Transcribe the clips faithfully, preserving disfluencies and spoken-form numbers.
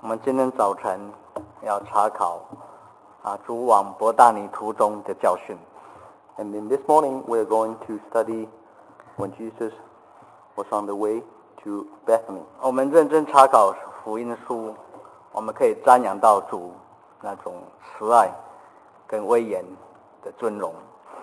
我们今天早晨要查考啊主往伯大尼途中的教训。 And in this morning we are going to study when Jesus was on the way to Bethany. 我们认真查考福音书，我们可以瞻仰到主那种慈爱跟威严的尊荣。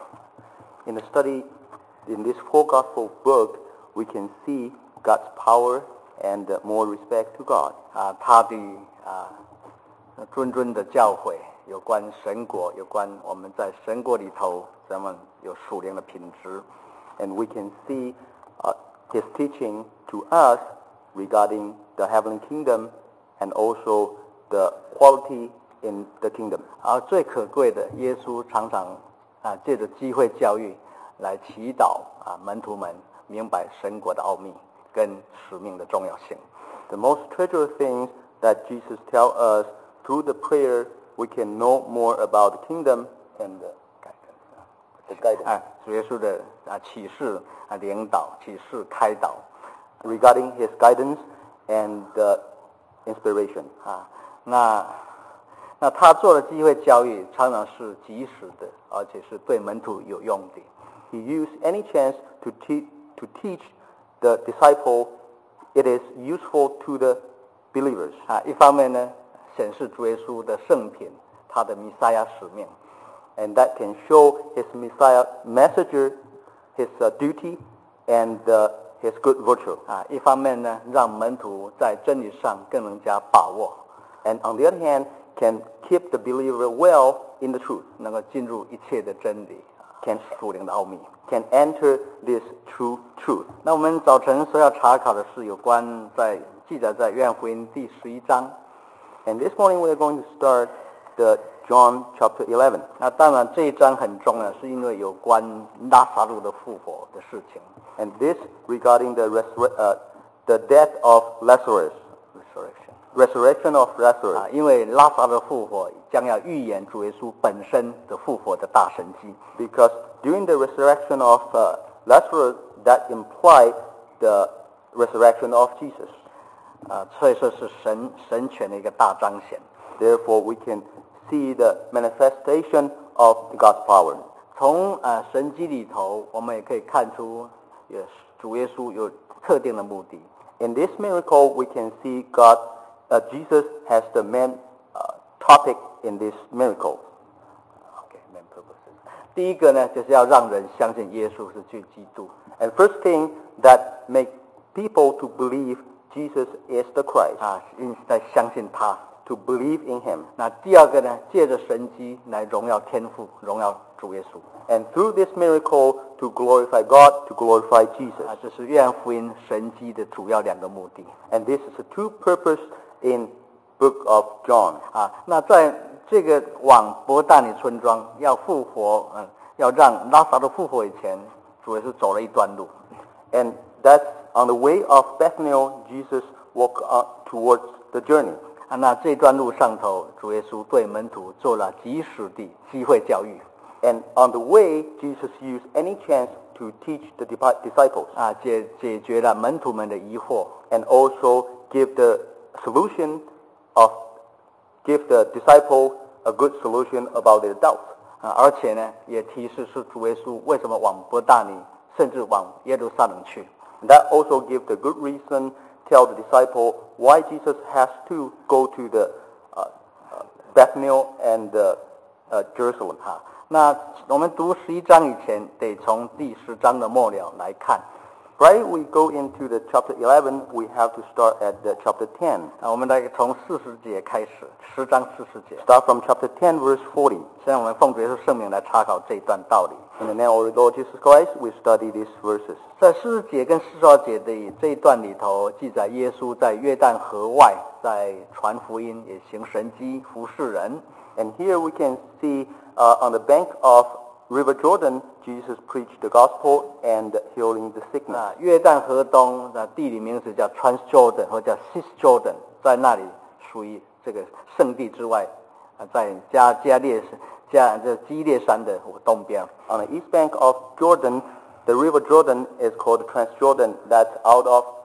In the study in this four gospel book, we can see God's power and uh, more respect to God. 啊，他的啊谆谆的教诲，有关神国，有关我们在神国里头咱们有属灵的品质。 And we can see uh, his teaching to us regarding the heavenly kingdom and also the quality in the kingdom. 而最可贵的，耶稣常常啊借着机会教育来祈祷啊门徒们明白神国的奥秘跟使命的重要性。 The most treasured things that Jesus tells us through the prayer, we can know more about the kingdom and the guidance. The guidance. 啊，主耶稣的啊启示啊领导，启示开导 regarding his guidance and the inspiration. 啊，那那他做的机会教育常常是及时的，而且是对门徒有用的。 He used any chance to teach to teach the disciple. It is useful to the believers. 啊，一方面呢，显示主耶稣的圣品，他的弥赛亚使命 ，and that can show his Messiah messenger, his uh, duty, and uh, his good virtue. 啊，一方面呢，让门徒在真理上更能加把握 ，and on the other hand, can keep the believer well in the truth. 能够进入一切的真理， can 属灵的奥秘。 can enter this true truth. 那我们早晨所要查考的是有关在记载在约翰福音第十一章。 And this morning we are going to start the John chapter eleven. 那当然这一章很重要，是因为有关拉撒路的复活的事情。 And this regarding the resur- uh, the death of Lazarus. Resurrection. Resurrection of Lazarus. 啊，因为拉撒路的复活将要预言主耶稣本身的复活的大神迹。 Because during the resurrection of uh, Lazarus, that implied the resurrection of Jesus. 啊，所以说是神神权的一个大彰显。 Therefore, we can see the manifestation of God's power. 从啊神迹里头，我们也可以看出，也主耶稣有特定的目的。 In this miracle, we can see God, uh, Jesus has the main uh, topic in this miracle. Okay, main purposes. 第一个呢，就是要让人相信耶稣是具基督。 And first thing that make people to believe Jesus is the Christ. 啊，因在相信他。 To believe in him. 那第二个呢，借着神迹来荣耀天父，荣耀主耶稣。 And through this miracle to glorify God, to glorify Jesus. 啊，这是约翰福音神迹的主要两个目的。 And this is the two purpose in book of John. 啊，那在这个往伯大尼村庄要复活，嗯，要让拉撒路复活以前，主耶稣走了一段路。 And that's on the way of Bethany, Jesus walked uh, towards the journey. 啊，那这段路上头，主耶稣对门徒做了及时的机会教育。 And on the way, Jesus used any chance to teach the disciples. 啊，解解决了门徒们的疑惑。 And also give the solution of, give the disciple a good solution about their doubts. 啊，而且呢，也提示是主耶稣为什么往伯大尼，甚至往耶路撒冷去。 And that also give the good reason, tell the disciple why Jesus has to go to the uh, uh, Bethany and uh, uh, Jerusalem. 啊，那我们读十一章以前，得从第十章的末了来看。 Right, we go into the chapter eleven. We have to start at the chapter ten. 啊，我们来从四十节开始，十章四十节。 Start from chapter ten, verse forty. 现在我们奉主耶稣圣名来查考这一段道理。 In the name of the Lord Jesus Christ, we study these verses. 在四十节跟四十二节的这一段里头，记载耶稣在约旦河外，在传福音，也行神迹，服侍人。 And here we can see uh, on the bank of River Jordan, Jesus preached the gospel and healing the sickness. 啊，约旦河东的地理名字叫 Transjordan 或叫 Cisjordan， 在那里属于这个圣地之外，啊，在加加列加这基列山的东边。 On the east bank of Jordan, the River Jordan is called Transjordan. That's out of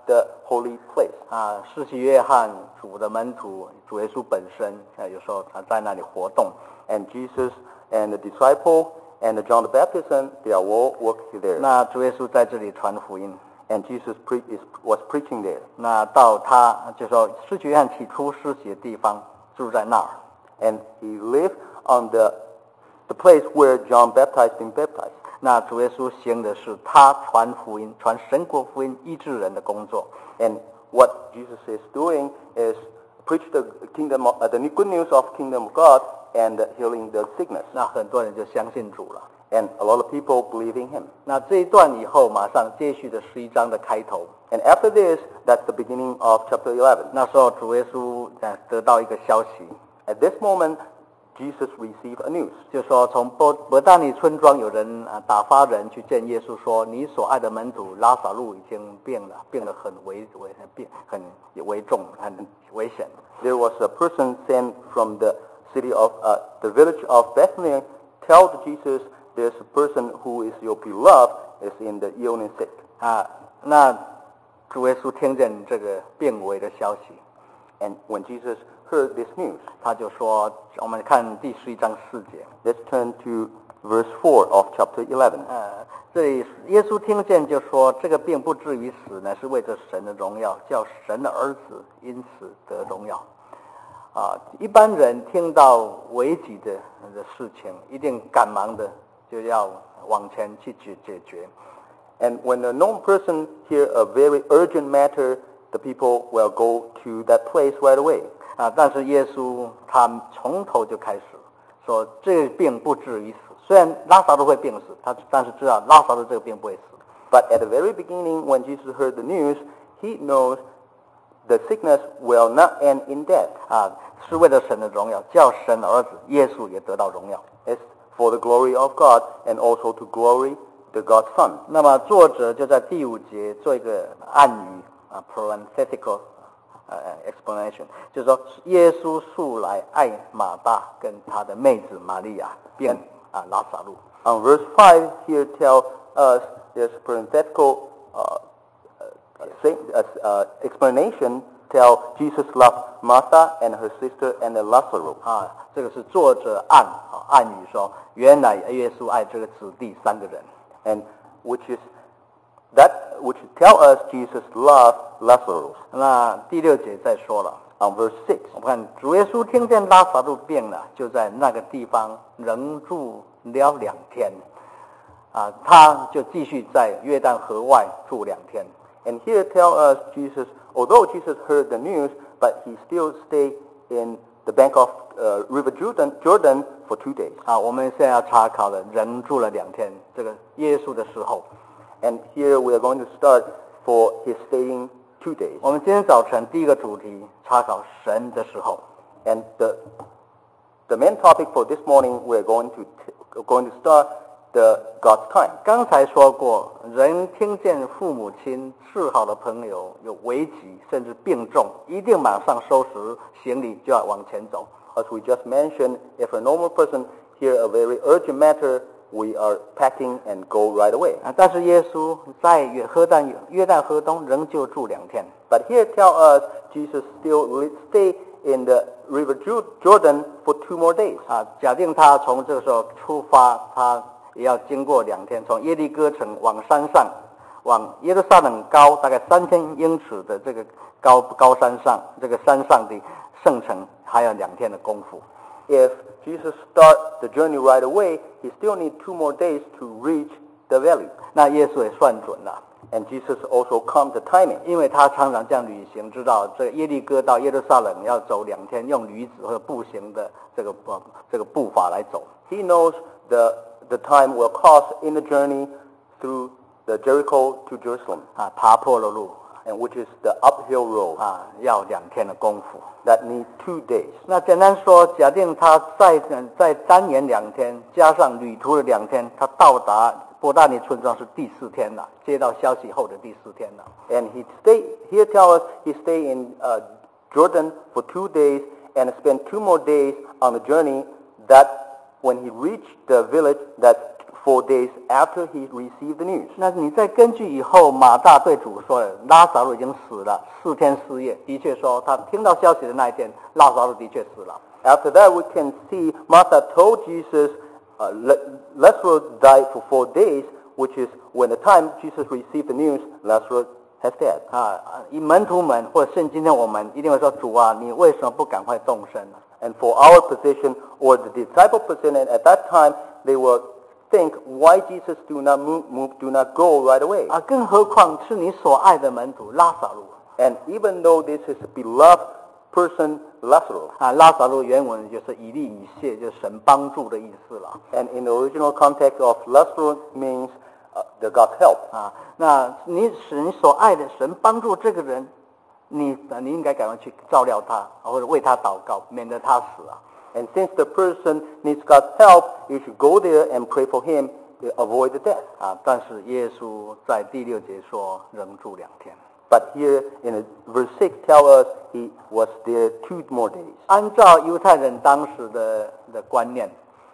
the holy place. 啊，施洗约翰主的门徒，主耶稣本身，啊，有时候他在那里活动。 And Jesus and the disciple and John the Baptist, they are all working there. 那主耶稣在这里传福音。 And Jesus pre- is, was preaching there. 那到他就说施洗约翰起初施洗的地方，住在那儿。 And he lived on the the place where John baptized him baptized. 那主耶稣行的是他传福音、传神国福音、医治人的工作。 And what Jesus is doing is preach the kingdom, of, uh, the good news of kingdom of God and healing the sickness. 那很多人就相信主了。 And a lot of people believe in him. 那这一段以后，马上接续的十一章的开头。 And after this, that's the beginning of chapter eleven. 那时候主耶稣得到一个消息。 At this moment, Jesus received a news. 就说从伯伯大尼村庄有人啊打发人去见耶稣说，你所爱的门徒拉撒路已经病了，病得很危危病很危重，很危险。 There was a person sent from the city of uh, the village of Bethany. Tell Jesus, there's a person who is your beloved is in the ill and sick. 啊，那主耶稣听见这个病危的消息。 And when Jesus heard this news, 他就说，我们看第十一章四节。 Let's turn to verse four of chapter eleven. 呃，这里耶稣听见就说，这个病不至于死呢，是为着神的荣耀，叫神的儿子因此得荣耀。啊，一般人听到危急的的事情，一定赶忙的就要往前去解解决。 And when a known person hear a very urgent matter, the people will go to that place right away. 啊，但是耶稣他从头就开始说，这个病不至于死。虽然拉撒路会病死，他但是知道拉撒路这个病不会死。 But at the very beginning, when Jesus heard the news, he knows the sickness will not end in death. 啊，是为了神的荣耀，叫神的儿子耶稣也得到荣耀。 It's for the glory of God and also to glory the God's Son. 那么作者就在第五节做一个暗语啊 parenthetical 呃 explanation， 就是说耶稣素来爱马大跟他的妹子玛利亚，并啊拉撒路。 On verse five here tell us there's parenthetical uh, uh, say, uh, uh, explanation tell Jesus loved Martha and her sister and Lazarus. 啊，这个是作者暗啊暗语说，原来耶稣爱这个子弟三个人。 And which is that which tell us Jesus loved Lazarus. 那第六节再说了。 On verse six, 我们看主耶稣听见拉撒路病了，就在那个地方仍住了两天。啊，他就继续在约旦河外住两天。 And here tell us Jesus, although Jesus heard the news, but he still stayed in the bank of uh, River Jordan, Jordan for two days. 啊，我们现在要查考的，仍住了两天。这个耶稣的时候， And here we are going to start for his staying two days. 我们今天早晨第一个主题查考神的时候。 And the the main topic for this morning we are going to t- going to start the God's time. 刚才说过，人听见父母亲、治好的朋友有危急，甚至病重，一定马上收拾行李就要往前走。 As we just mentioned, if a normal person hear a very urgent matter, we are packing and go right away. 啊，但是耶稣在约河旦约旦河东仍旧住两天。 But here tell us Jesus still li- stay in the River Ju- Jordan for two more days. 啊，假定他从这个时候出发，他也要经过两天，从耶利哥城往山上，往耶路撒冷高大概三千英尺的这个高高山上，这个山上的圣城，还有两天的功夫。 If Jesus start the journey right away, he still need two more days to reach the valley. 那耶稣也算准了， And Jesus also count the timing. 因为他常常这样旅行，知道这耶利哥到耶路撒冷要走两天，用驴子或者步行的这个步这个步伐来走。 He knows the the time will cost in the journey through the Jericho to Jerusalem, 啊，爬坡的路 and which is the uphill road 啊，要两天的功夫。 that need two days. 那简单说，假定他再再单延两天，加上旅途的两天，他到达伯大尼村庄是第四天了，接到消息后的第四天了。 And he stay here tell us he stay in uh, Jordan for two days and spend two more days on the journey. That when he reached the village, that's four days after he received the news. 那你再根据以后马大对主说的，拉撒路已经死了四天四夜，的确说他听到消息的那一天，拉撒路的确死了。 After that, we can see Martha told Jesus, uh, Lazarus died for four days, which is when the time Jesus received the news, Lazarus has died. 啊，以门徒们或者圣今天我们一定会说，主啊，你为什么不赶快动身呢？ And for our position, or the disciple position at that time, they will think, why Jesus do not move, move do not go right away? 啊，更何况是你所爱的门徒拉撒路。 And even though this is a beloved person, Lazarus. 啊，拉撒路原文就是以利以谢，就是神帮助的意思了。 And in the original context of Lazarus means uh, the God help. 啊，那你使你所爱的神帮助这个人，你你应该赶快去照料他，或者为他祷告，免得他死啊。 And since the person needs God's help, you should go there and pray for him to avoid the death. 啊，但是耶稣在第六节说，仍住两天。 But here in verse six tell us he was there two more days. 按照犹太人当时的的观念，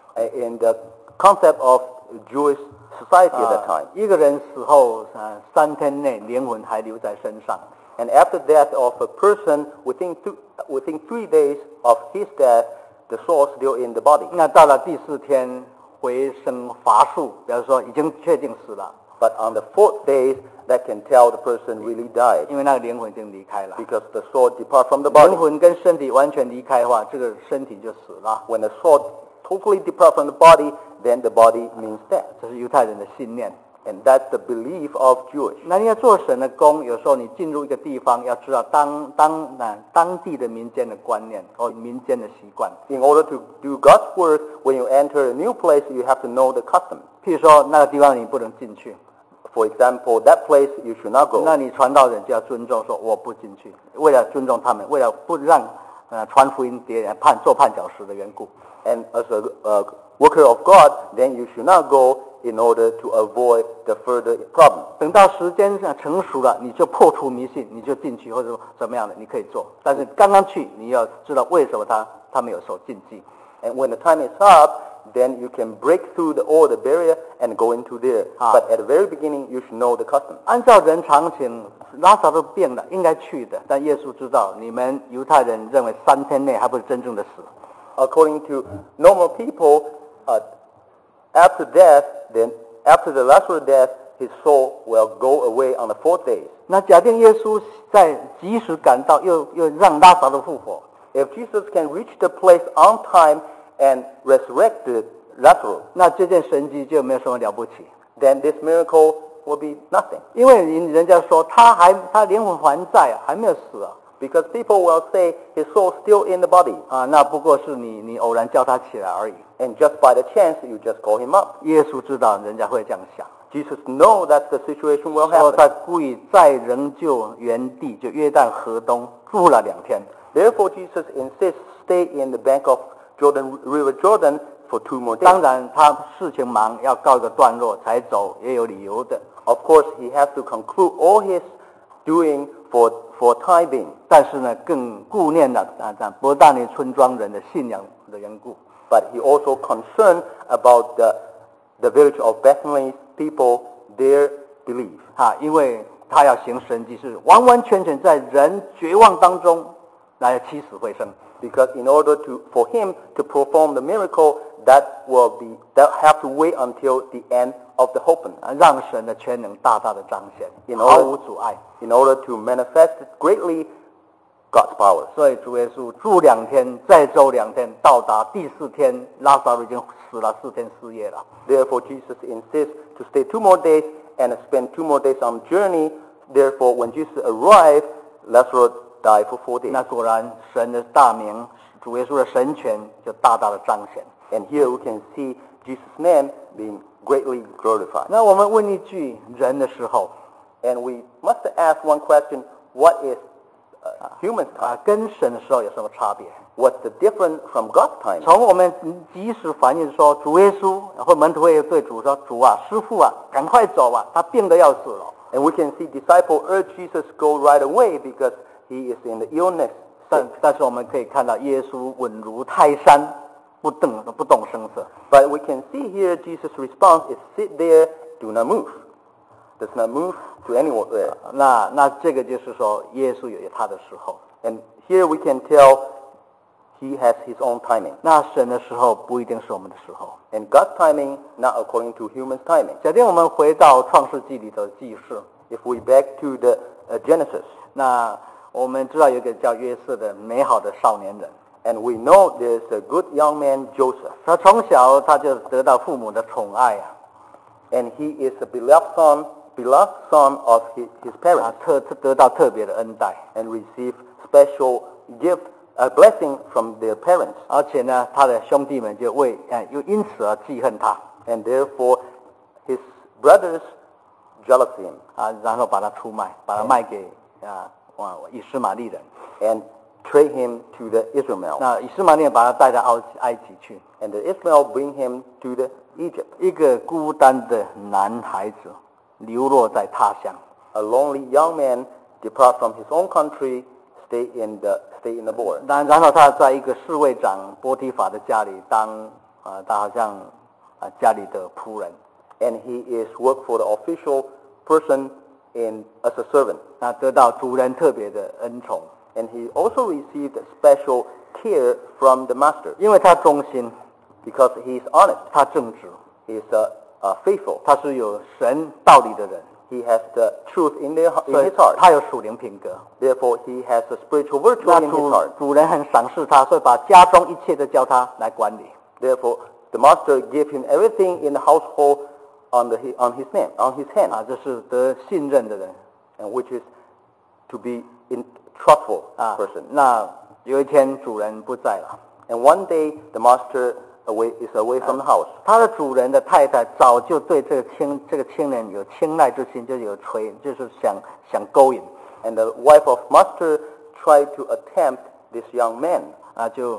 In the concept of Jewish society at that 啊 time. 一个人死后啊三天内灵魂还留在身上。 And after death of a person, within th- within three days of his death, the soul is still in the body. 那到了第四天回生乏术，比如说已经确定死了， But on the fourth day, that can tell the person really died, 因为那个灵魂已经离开了。 because the soul depart from the 灵 body. 魂跟身体完全离开的话，这个身体就死了。 When the soul totally depart from the body, then the body means death. 这是犹太人的信念。 And that's the belief of Jewish. 那你要做神的工，有时候你进入一个地方，要知道当当那当地的民间的观念或民间的习惯。 In order to do God's work, when you enter a new place, you have to know the custom. 譬如说那个地方你不能进去， For example, that place you should not 那 go. 你传道人就要尊重，说我不进去，为了尊重他们，为了不让呃传福音别人判做绊脚石的缘故。 And as a uh, worker of God, then you should not go in order to avoid the further problem. 等到时间上成熟了，你就破除迷信，你就进去或者怎么样的，你可以做。但是刚刚去，你要知道为什么他他没有守禁忌。 And when the time is up, then you can break through the all the barrier and go into there. Ah. But at the very beginning, you should know the custom. 按照人常情，拉撒路病了，应该去的。但耶稣知道，你们犹太人认为三天内还不是真正的死。 According to normal people, uh, after death, then after the Lazarus death, his soul will go away on the fourth day. 那假定耶稣在及时赶到，又又让拉撒路复活， If Jesus can reach the place on time and resurrect Lazarus, 那这件神迹就没有什么了不起。 then this miracle will be nothing. 因为人人家说他还他灵魂还在啊，还没有死啊。 Because people will say his soul is still in the body. 啊，那不过是你你偶然叫他起来而已。 And just by the chance, you just call him up. 耶稣知道人家会这样想， Jesus know that the situation will 然后 happen. 他故意在仍旧原地，就约旦河东住了两天。 Therefore, Jesus insists stay in the bank of Jordan River Jordan for two more days. 当然，他事情忙，要告一个段落才走，也有理由的。 Of course, he has to conclude all his doing for for time being. 但是呢，更顾念了啊，这伯大尼村庄人的信仰的缘故。 But he also concerned about the the village of Bethany's people, their belief. 啊，因为他要行神迹，是完完全全在人绝望当中来起死回生。 Because in order to for him to perform the miracle, that will be that have to wait until the end of the hope. 啊，让神的全能大大的彰显， In 毫 order- 无阻碍。 In order to manifest greatly God's power. 所以主耶稣住两天，再走两天，到达第四天，拉撒路已经死了四天四夜了。 Therefore, Jesus insists to stay two more days and spend two more days on journey. Therefore, when Jesus arrived, Lazarus died for four days. 那果然，神的大名，主耶稣的神权就大大的彰显。 And here we can see Jesus' name being greatly glorified. 那我们问一句：人的时候 And we must ask one question: What is uh, human 啊 time?， 跟神的时候有什么差别？ What's the difference from God's time? 从我们及时反应说，主耶稣或门徒会对主说：“主啊，师父啊，赶快走啊，他病得要死了。” And we can see disciples urge Jesus go right away because he is in the illness. 但但是我们可以看到，耶稣稳如泰山， 不动不动声色。 But we can see here Jesus' response is sit there, do not move. Does not move to anywhere. 那那这个就是说，耶稣有他的时候， And here we can tell he has his own timing. 那神的时候不一定是我们的时候。 And God's timing, not according to human's timing. 假定我们回到创世纪里的记事， If we back to the uh, Genesis, 那我们知道有一个叫约瑟的美好的少年人， and we know there's a good young man, Joseph, 他从小他就得到父母的宠爱啊， and he is a beloved son, beloved son of his, his 啊 parents, 特特得到特别的恩待， and receive special gift, a blessing from their parents. 而且呢，他的兄弟们就为呃又因此而记恨他 And therefore, his brothers jealous him 啊，然后把他出卖，把他卖给啊哇以斯玛利人。 and trade him to the Ishmael. 那以斯玛利人把他带到埃埃及去， And the Ishmael bring him to the Egypt. 一个孤单的男孩子流落在他乡。 A lonely young man depart from his own country, stay in the stay in the border. 然然后他在一个侍卫长波提法的家里当啊，他好像啊家里的仆人。 And he is work for the official person in as a servant. 那得到主人特别的恩宠， And he also received special care from the master 因为他忠心， because he is honest. 他正直， He is uh, uh, faithful. 他是有神道理的人， He has the truth in, their, in 所以 his heart. 他有属灵品格。 Therefore, he has a spiritual virtue 那 in his 主 heart. 主人很赏识他，所以把家中一切都交他来管理。 Therefore, the master gave him everything in the household on the on his name, on his hand, 啊，这是得信任的人 and which is to be in trustful 啊 person. 那有一天主人不在了， And one day, the master away is away from the house. 他的主人的太太早就对这个青这个青年有青睐之心，就是有垂，就是想想勾引 And the wife of master tried to attempt this young man, 啊，就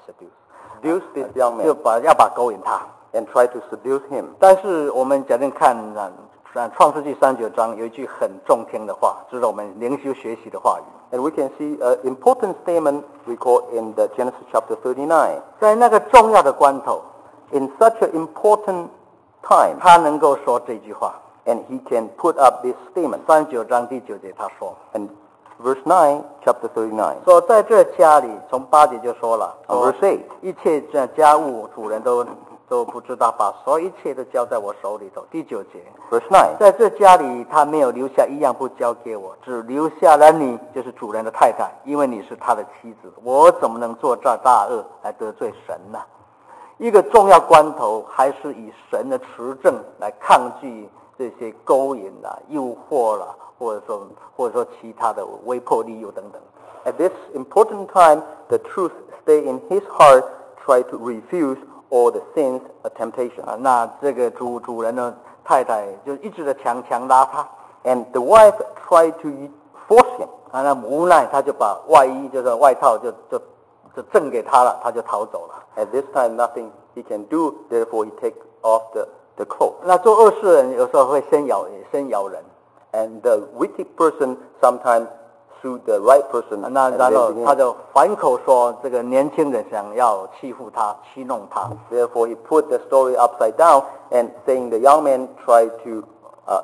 seduce this young 就 man, 把要把勾引他。 and tried to seduce him. 但是我们假定看啊，啊创世纪三九章有一句很中听的话，值得我们灵修学习的话语。 And we can see an important statement recorded in the Genesis chapter thirty-nine. 在那个重要的关头， In such an important time, 他能够说这句话。 and he can put up this statement. 三九章第九节他说。 And verse nine, chapter thirty-nine. 说在这家里，从八节就说了， On 说 verse eight, 一切这家务主人都都不知道，把所有一切都交在我手里头。第九节， verse nine. 在这家里，他没有留下一样不交给我，只留下了你，就是主人的太太，因为你是他的妻子。我怎么能做这大恶来得罪神呢？一个重要关头，还是以神的持证来抗拒这些勾引啦、诱惑啦，或者说或者说其他的威迫利诱等等。 At this important time, the truth stay in his heart, try to refuse all the sins, a temptation. 啊，那这个主主人的太太就一直的强强拉他， And the wife tried to force him. 啊，那无奈他就把外衣就是外套就就就赠给他了，他就逃走了。 At this time, nothing he can do, therefore he take off the, the clothes. 那做恶事人有时候会先咬先咬人， And the wicked person sometimes sue the right person. 啊那 and 然 then 后 begin- 他就反口说这个年轻人想要欺负他、欺弄他。 Therefore, he put the story upside down and saying the young man tried to uh,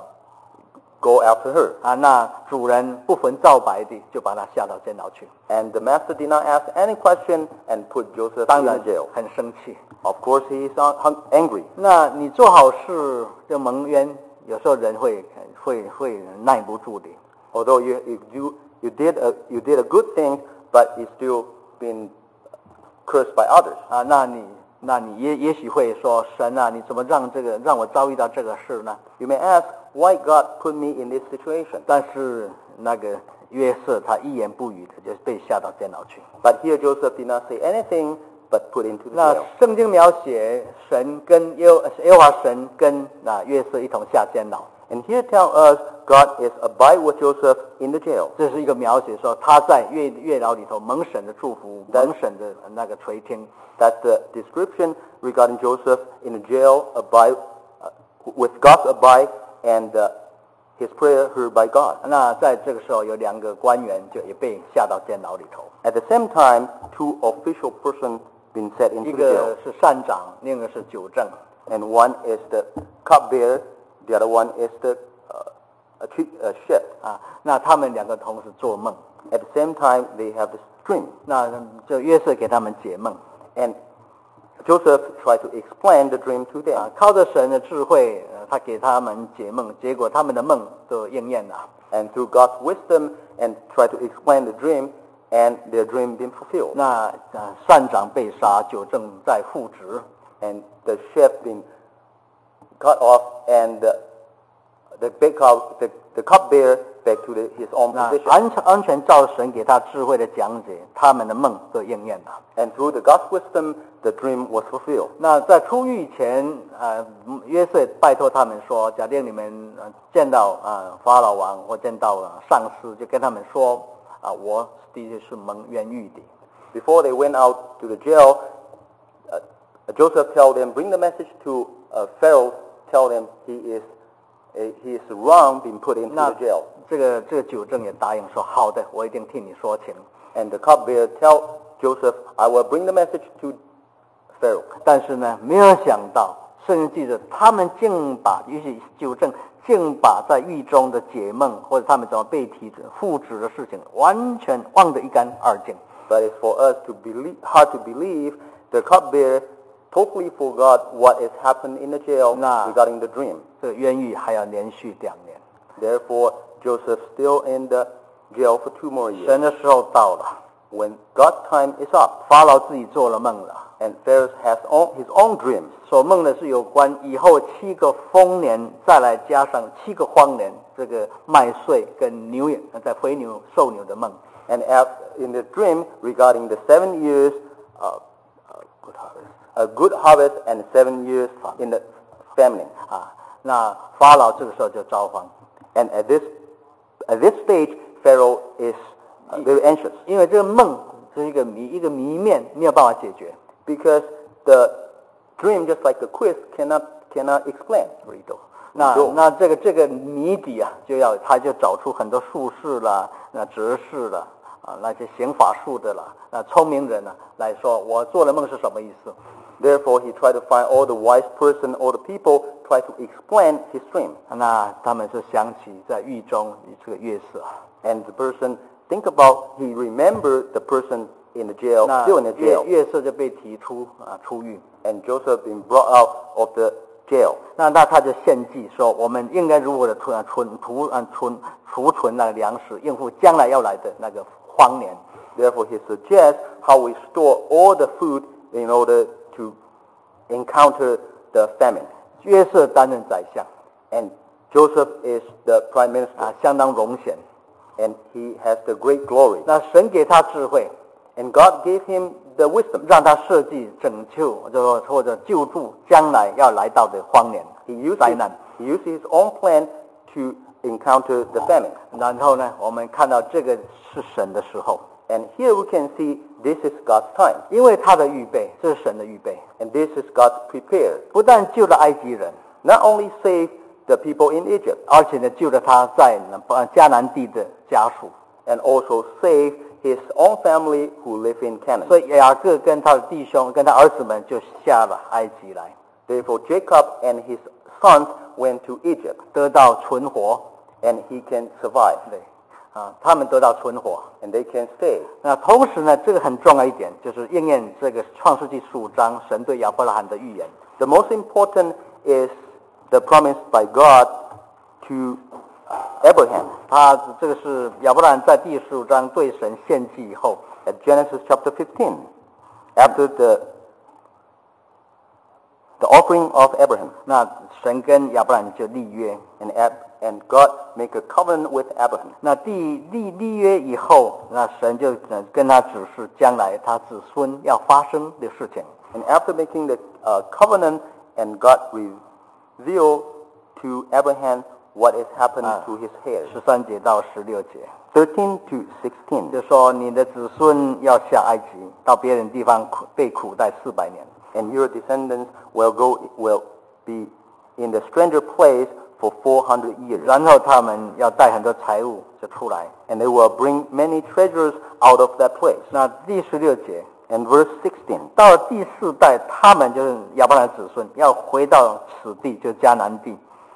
go after her. 啊，那主人不分皂白的就把他下到监牢去， And the master did not ask any question and put Joseph 当 in the 然 jail. 很生气。 Of course, he is un- un- angry. 那你做好事就蒙冤，有时候人会会会耐不住的。 Although you, you, you, you, did a, you did a good thing, but you still been cursed by others. 啊，那你那你也也许会说，神啊，你怎么让这个让我遭遇到这个事呢？ You may ask, why God put me in this situation? 但是那个约瑟他一言不语的就被下到监牢去。 But here Joseph did not say anything, but put into the 那 jail. 圣经描写神跟耶耶和华神跟那约瑟一同下监牢， And here tell us God is abide with Joseph in the jail. 这是一个描写说他在月月牢里头蒙神的祝福，蒙神的那个垂听。 That's the description regarding Joseph in the jail, abide uh, with God's abide and uh, his prayer heard by God. 那在这个时候有两个官员就也被下到监牢里头。 At the same time, two official persons been set 一 into the jail. 个是善长，另一个是酒政。 And one is the cupbearer, the other one is the uh, a chief, uh, chef. 啊，那他们两个同时做梦， At the same time, they have this dream. 那就约瑟给他们解梦。 And Joseph tried to explain the dream to 啊 them. 靠着神的智慧，呃他给他们解梦，结果他们的梦都应验了。 And through God's wisdom and tried to explain the dream, and their dream been fulfilled. 那啊善长被杀，酒政在复职。 And the chef been cut off, and the, the, baker, the, the cupbearer back to the, his own 那 position. 完全完全照神给他智慧的讲解，他们的梦都应验了。 And through the God's wisdom, the dream was fulfilled. 那在出狱前，呃，约瑟拜托他们说，假定你们呃见到啊、呃、法老王或见到、呃、上司，就跟他们说啊、我的确是蒙冤狱的。 Before they went out to the jail, uh, Joseph told them, bring the message to uh, Pharaoh, tell them he is uh, he is wrong, being put into 那 the jail. 这个这个酒政也答应说，好的，我一定替你说情。 And the cupbearer tell Joseph, I will bring the message to Pharaoh. 但是呢，没有想到，圣经记着，他们竟把，也许酒政竟把在狱中的解梦，或者他们怎么被提复职的事情，完全忘得一干二净。 But it's for us to believe, hard to believe, the cupbearer totally forgot what has happened in the jail Nah. regarding the dream. 这个冤狱还要连续两年。 Therefore, Joseph still in the jail for two more years. 神的时候到了， When God's time is up, 法老自己做了梦了， and Pharaoh has own, his own dreams. 所梦的是有关以后七个丰年，再来加上七个荒年，这个麦穗跟牛眼在肥牛瘦牛的梦。 And as in the dream regarding the seven years, uh, uh, good harvest, a good harvest, and seven years in the famine. 啊，那法老这个时候就遭慌， And at this at this stage, Pharaoh is uh, very anxious 因为这个梦是一个谜，一个谜面，没有办法解决。 because the dream, just like the quiz, cannot cannot explain. 那 So- 那这个这个谜底啊，就要他就找出很多术士啦，那哲士啦，啊，那些刑法术的啦，那聪明人呢、来说，我做的梦是什么意思？ Therefore, he tried to find all the wise person, all the people, try to explain his dream. 那他们是想起在狱中这个约瑟， And the person think about, he remembered the person in the jail, 那 still in the 约 jail. 约瑟就被提出啊出狱。 And Joseph being brought out of the jail. 那那他就献计说，我们应该如何的存存储啊存储存那个粮食，应付将来要来的那个荒年。 Therefore, he suggests how we store all the food in order to encounter the famine. 约瑟担任宰相 And Joseph is the prime minister, 啊，相当荣显。 and he has the great glory. 那神给他智慧， And God gave him the wisdom. 让他设计拯救，就说或者救助将来要来到的荒年 He used, 灾 his, 难。 he used his own plan to encounter the famine. 然后呢，我们看到这个是神的时候， And here we can see this is God's time, 因为他的预备，这是神的预备， and this is God's prepared. 不但救了埃及人， Not only save the people in Egypt, 而且呢救了他在呃迦南地的家属。 and also save his own family who live in Canaan. 所以雅各跟他的弟兄跟他儿子们就下了埃及来， Therefore, Jacob and his sons went to Egypt, 得到存活。 and he can survive, 对，啊，他们得到存活。 and they can stay. 那同时呢，这个很重要一点，就是应验这个创世纪十五章神对亚伯拉罕的预言。 The most important is the promise by God to Abraham. 他这个是亚伯拉罕在第十五章对神献祭以后， At Genesis chapter fifteen, after the the offering of Abraham, 那神跟亚伯拉罕就立约。 and Ab, and God make a covenant with Abraham. 那立立立约以后，那神就呃跟他指示将来他子孙要发生的事情。 And after making the uh, covenant, and God revealed to Abraham what has happened Ah. to his heirs. 十三节到十六节， thirteen to sixteen. 就说你的子孙要下埃及，到别人地方苦被苦待四百年。 And your descendants will go will be in the stranger place for four hundred years. 然后他们要带很多财物就出来。 And they will bring many treasures out of that place. 那第十六节， And verse sixteen. 到了第四代，他们就是亚伯兰的子孙，要回到此地，就是迦南地。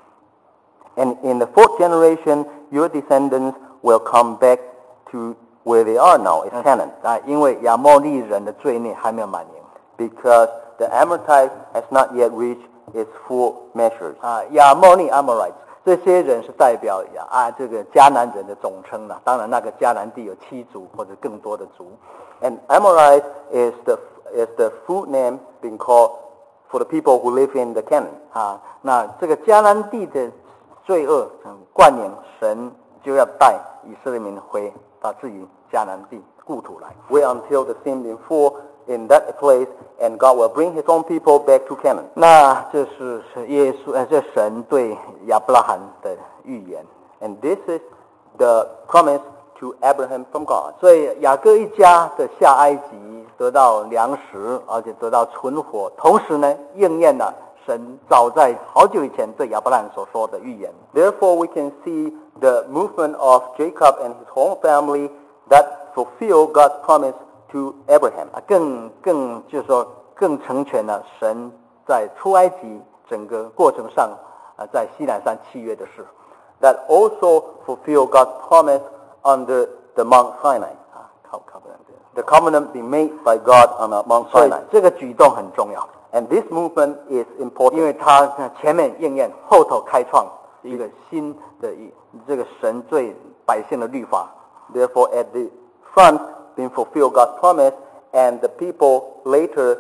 And in the fourth generation, your descendants will come back to where they are now, it's Canaan. 啊，因为亚摩利人的罪孽还没有满盈。 Because the Amorites has not yet reached its full measures. 啊，亚摩利 Amorites 这些人是代表亚啊这个迦南人的总称了。当然，那个迦南地有七族或者更多的族。 And Amorite is the is the full name being called for the people who live in the Canaan. 啊，那这个迦南地的罪恶冠冕，神就要带以色列民回到自己迦南地故土来。 Wait until the sin being full in that place, and God will bring His own people back to Canaan. 那这是耶稣，呃，这神对亚伯拉罕的预言。 And this is the promise to Abraham from God. 所以雅各一家的下埃及得到粮食，而且得到存活，同时呢，应验了神早在好久以前对亚伯拉罕所说的预言。 Therefore, we can see the movement of Jacob and his whole family that fulfill God's promise to Abraham. 啊，更更就是说，更成全了神在出埃及整个过程上，啊，在西乃山契约的事。 That also fulfill God's promise under the Mount Sinai. 啊，靠靠不了这个。 The covenant being made by God on Mount 所以 Sinai. 这个举动很重要， And this movement is 因 important 为它前面应验，后头开创一个新的一这个神对百姓的律法。 Therefore, at the front, being fulfill God's promise, and the people later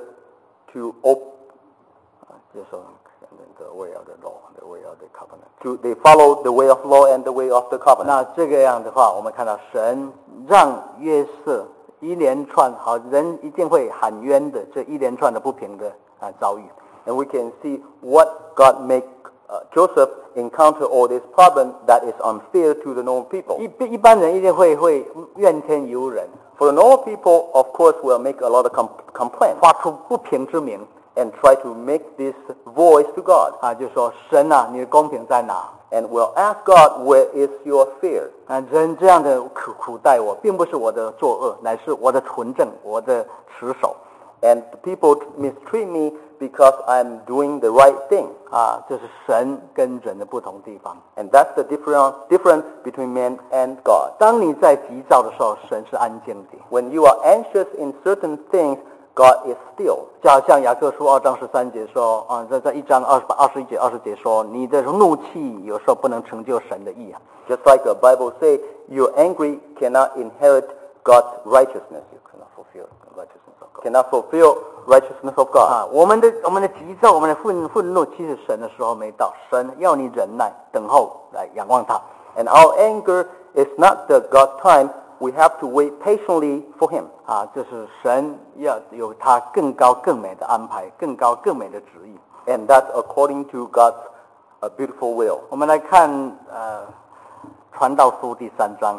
to op- 就是说 the way of the law, the way of the covenant. to they follow the way of law and the way of the covenant. 那这个样的话，我们看到神让约瑟一连串好人一定会喊冤的这一连串的不平的啊遭遇。 And we can see what God make uh, Joseph encounter all this problem that is unfair to the normal people. 一一般人一定会会怨天尤人， For the normal people, of course, will make a lot of com- complaints 发出不平之鸣 and try to make this voice to God 啊，就说神啊，你的公平在哪？ and will ask God, where is your fear? 啊，人这样的苦苦待我，并不是我的作恶，乃是我的纯正，我的持守。 And the people mistreat me because I'm doing the right thing. 啊，这是神跟人的不同地方。 And that's the difference difference between man and God. 当你在急躁的时候，神是安静的。 When you are anxious in certain things, God is still. 就好像雅各书二章十三节说，啊，在在一章二十八、二十一节、二十节说，你的怒气有时候不能成就神的义啊。 Just like the Bible say, your angry cannot inherit God's righteousness. You cannot fulfill the righteousness of God. Cannot fulfill righteousness of God. 啊，我们的我们的急躁，我们的愤愤怒，其实神的时候没到，神要你忍耐，等候来仰望他。 And our anger is not the God's time. We have to wait patiently for Him. 啊，这是神要有他更高更美的安排，更高更美的旨意。 And that's according to God's uh, beautiful will. 我们来看呃，传道书第三章。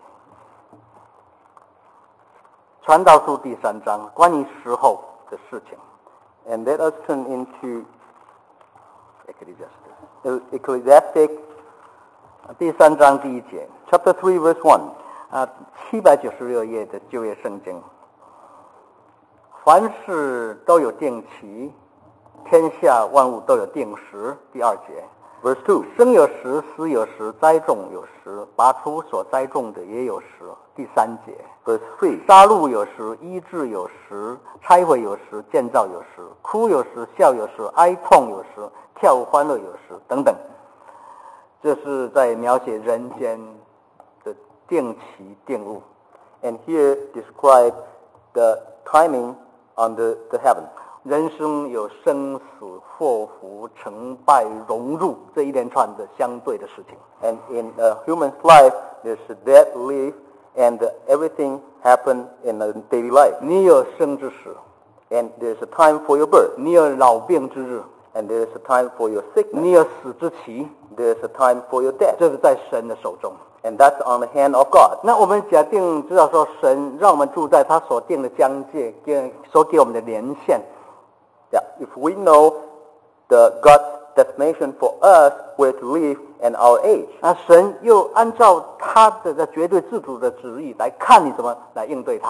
传道书第三章关于时候的事情。 And let us turn into Ecclesiastes Ecclesiastic 第三章第一节， chapter three, verse one. 啊，七百九十六页的旧约圣经。凡事都有定期，天下万物都有定时。第二节。 Verse two. 生有时，死有时，栽种有时，拔出所栽种的也有时。第三节。 Verse three. 杀戮有时，医治有时，拆毁有时，建造有时，哭有时，笑有时，哀痛有时，跳舞欢乐有时，等等。这是在描写人间的定期定物。 And here describe the timing under the heaven. 人生有生死、祸福、成败、荣辱这一连串的相对的事情。 And in a human's life, there's a death, life, and everything happen in a daily life. 你有生之时， And there's a time for your birth, 你有老病之日， and there's a time for your sickness, 你有死之期， there's a time for your death, 这是在神的手中。 and that's on the hand of God. 那我们假定知道说，神让我们住在他所定的疆界，给所给我们的年限。 Yeah, if we know the God's destination for us where to live and our age, 那神又按照他的这绝对自主的旨意来看你怎么来应对他。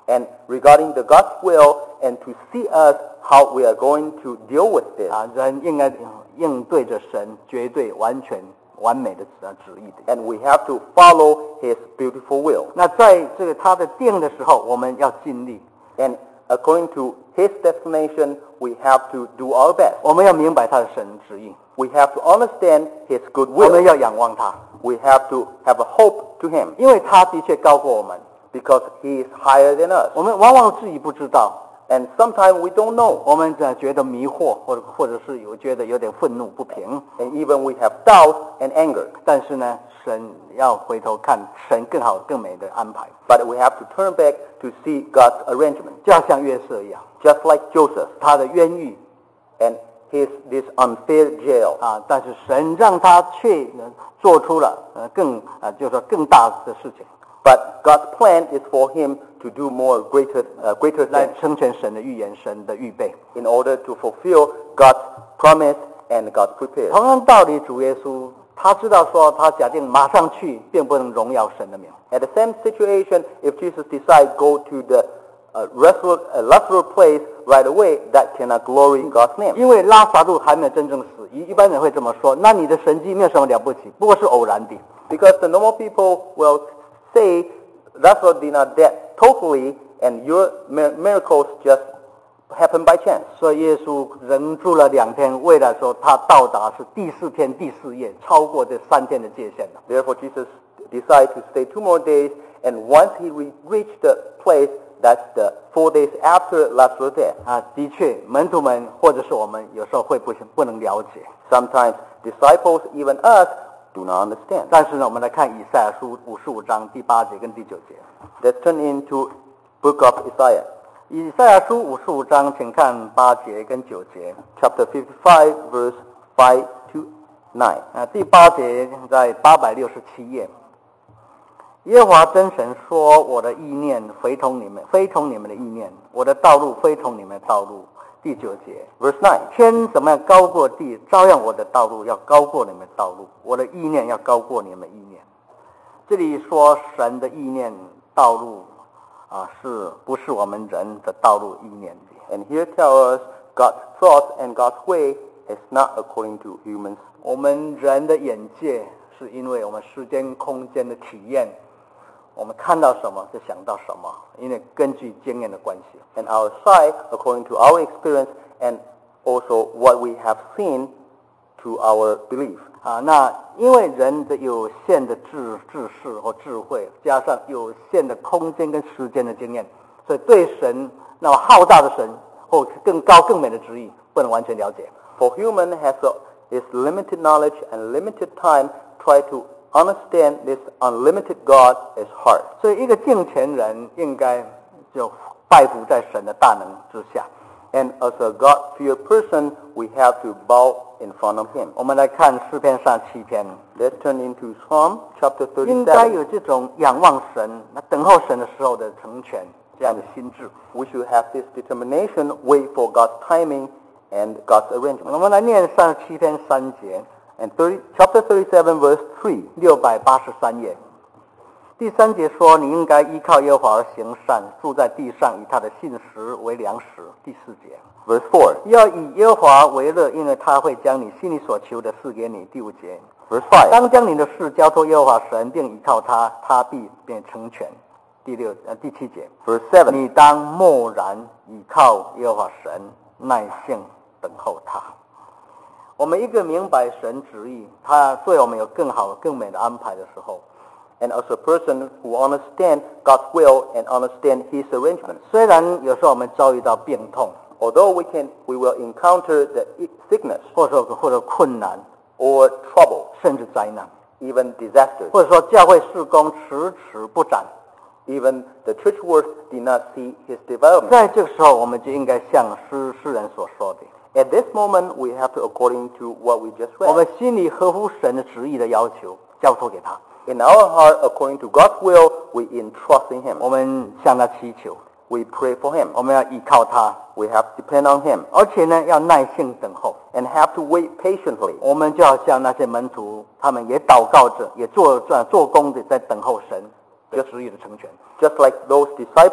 and regarding the God's will, and to see us how we are going to deal with this. 啊，人应该应对着神绝对完全完美的旨意的。 And we have to follow His beautiful will. 那在这个他的定的时候，我们要尽力， And according to His destination, we have to do our best. 我们要明白他的神旨意， We have to understand His good 我们 will. 要仰望他， We have to have a hope to Him 因为他的确高过我们。 because He is higher than us. 我们往往自己不知道， And sometimes we don't know. 我们呃觉得迷惑，或者或者是有觉得有点愤怒不平。 And even we have doubt and anger. 但是呢，神要回头看神更好更美的安排， But we have to turn back to see God's arrangement. 就要像约瑟一样， Just like Joseph 他的冤狱 and his this unfair jail. 啊，但是神让他却呃做出了呃更啊，就是说更大的事情， But God's plan is for him to do more greater, uh, greater 来 things 成全神的预言，神的预备。 in order to fulfill God's promise and God's prepared. 同样道理，主耶稣他知道说他假定马上去，并不能荣耀神的名。 At the same situation, if Jesus decides go to the uh, Lazarus, uh, Lazarus place right away, that cannot glory in God's name. 因为拉撒路还没有真正死，一一般人会这么说，那你的神迹没有什么了不起，不过是偶然的。 Because the normal people will say Lazarus did not dead totally, and your mir- miracles just happened by chance. 所以耶稣仍住了两天，为了说他到达是第四天第四夜，超过这三天的界限了。 Therefore, Jesus decided to stay two more days, and once he re- reached the place, that's the four days after Lazarus' death. 啊，的确，门徒们或者是我们有时候会不不能了解， Sometimes disciples, even us, do not understand. 但是呢，我们来看以赛亚书五十五章第八节跟第九节。 Let's turn into book of Isaiah, 以赛亚书五十五章，请看八节跟九节。 chapter fifty-five, verse five to nine. 啊，第八节在八百六十七页。耶和华真神说：“我的意念非同你们，非同你们的意念；我的道路非同你们的道路。”第九节， Verse nine. 天怎么样高过地，照样我的道路要高过你们的道路，我的意念要高过你们意念。这里说神的意念道路啊，是不是我们人的道路意念的？ And here tell us God's thoughts and God's way is not according to humans. 我们人的眼界是因为我们时间空间的体验，我们看到什么就想到什么，因为根据经验的关系。 And our sight according to our experience and also what we have seen to our belief. 啊，那因为人的有限的知知识或智慧，加上有限的空间跟时间的经验，所以对神那么浩大的神或更高更美的旨意不能完全了解。 For human has a, is limited knowledge and limited time. Try to understand this unlimited God is hard. 所以一个敬虔人应该就拜服在神的大能之下。 And as a God-feared person, we have to bow in front of Him. 我们来看诗篇上七篇。 Let's turn into Psalm chapter 应该 thirty-seven. 有这种仰望神、那等候神的时候的成全这样的心智。 We should have this determination, wait for God's timing and God's arrangement. 我们来念上七篇三节， And thirty, chapter thirty-seven, verse three. 六百八十三页。第三节说，你应该依靠耶和华而行善，住在地上，以他的信实为粮食。第四节， Verse four. 要以耶和华为乐，因为他会将你心里所求的赐给你。第五节， Verse five. 当将你的事交托耶和华神，并依靠他，他必便成全。第六呃第七节， Verse seven. 你当默然倚靠耶和华神，耐性等候他。我们一个明白神旨意，他对我们有更好更美的安排的时候， And as a person who understands God's will and understand His arrangement. 虽然有时候我们遭遇到病痛， Although we can, we will encounter the sickness 或者或者困难， or trouble, 甚至灾难， even disasters. 或者说教会事工迟迟不展， Even the church work did not see His development. 在这个时候，我们就应该像诗诗人所说的， At this moment, we have to, according to what we just 我们 read, 心里合乎神的旨意的要求，交托给他， in our heart, according to God's will, we entrust in Him. 我们向他祈求， We pray for Him. 我们要依靠他， We have to depend on Him 而且呢，要耐性等候。 and have to wait patiently. 我们就要像那些门徒，他们也祷告着，也做做做工的，在等候神的旨意的成全。 Just like those disciples,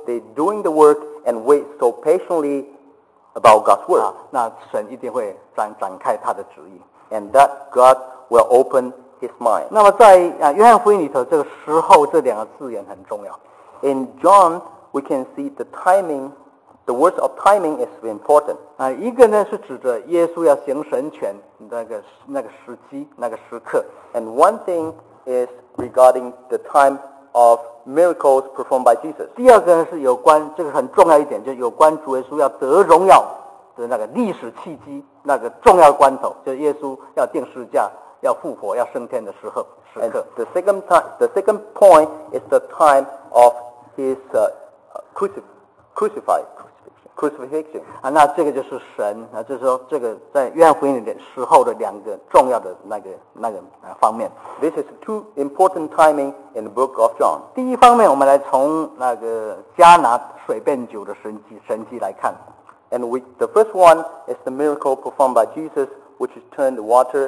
they doing the work and wait so patiently about God's word. 啊，那神一定会展展开他的旨意。 And that God will open his mind. 那么在啊约翰福音里头，这个时候这两个字眼很重要。 In John, we can see the timing, the words of timing is important. 啊，一个呢是指着耶稣要行神权那个那个时机那个时刻。 And one thing is regarding the time of miracles performed by Jesus. 第二个呢是有关这个很重要一点，就有关主耶稣要得荣耀的那个历史契机，那个重要关头，就是耶稣要定十字架、要复活、要升天的时候时 And 刻。 the second time, the second point is the time of his uh, crucif- crucified, crucifixion. 啊，那这个就是神啊，就是说这个在约翰福音里面时候的两个重要的那个那个啊方面。 This is two important timing in the book of John. 第一方面，我们来从那个迦拿水变酒的神迹神迹来看。 And we, the first one is the miracle performed by Jesus, which is turned water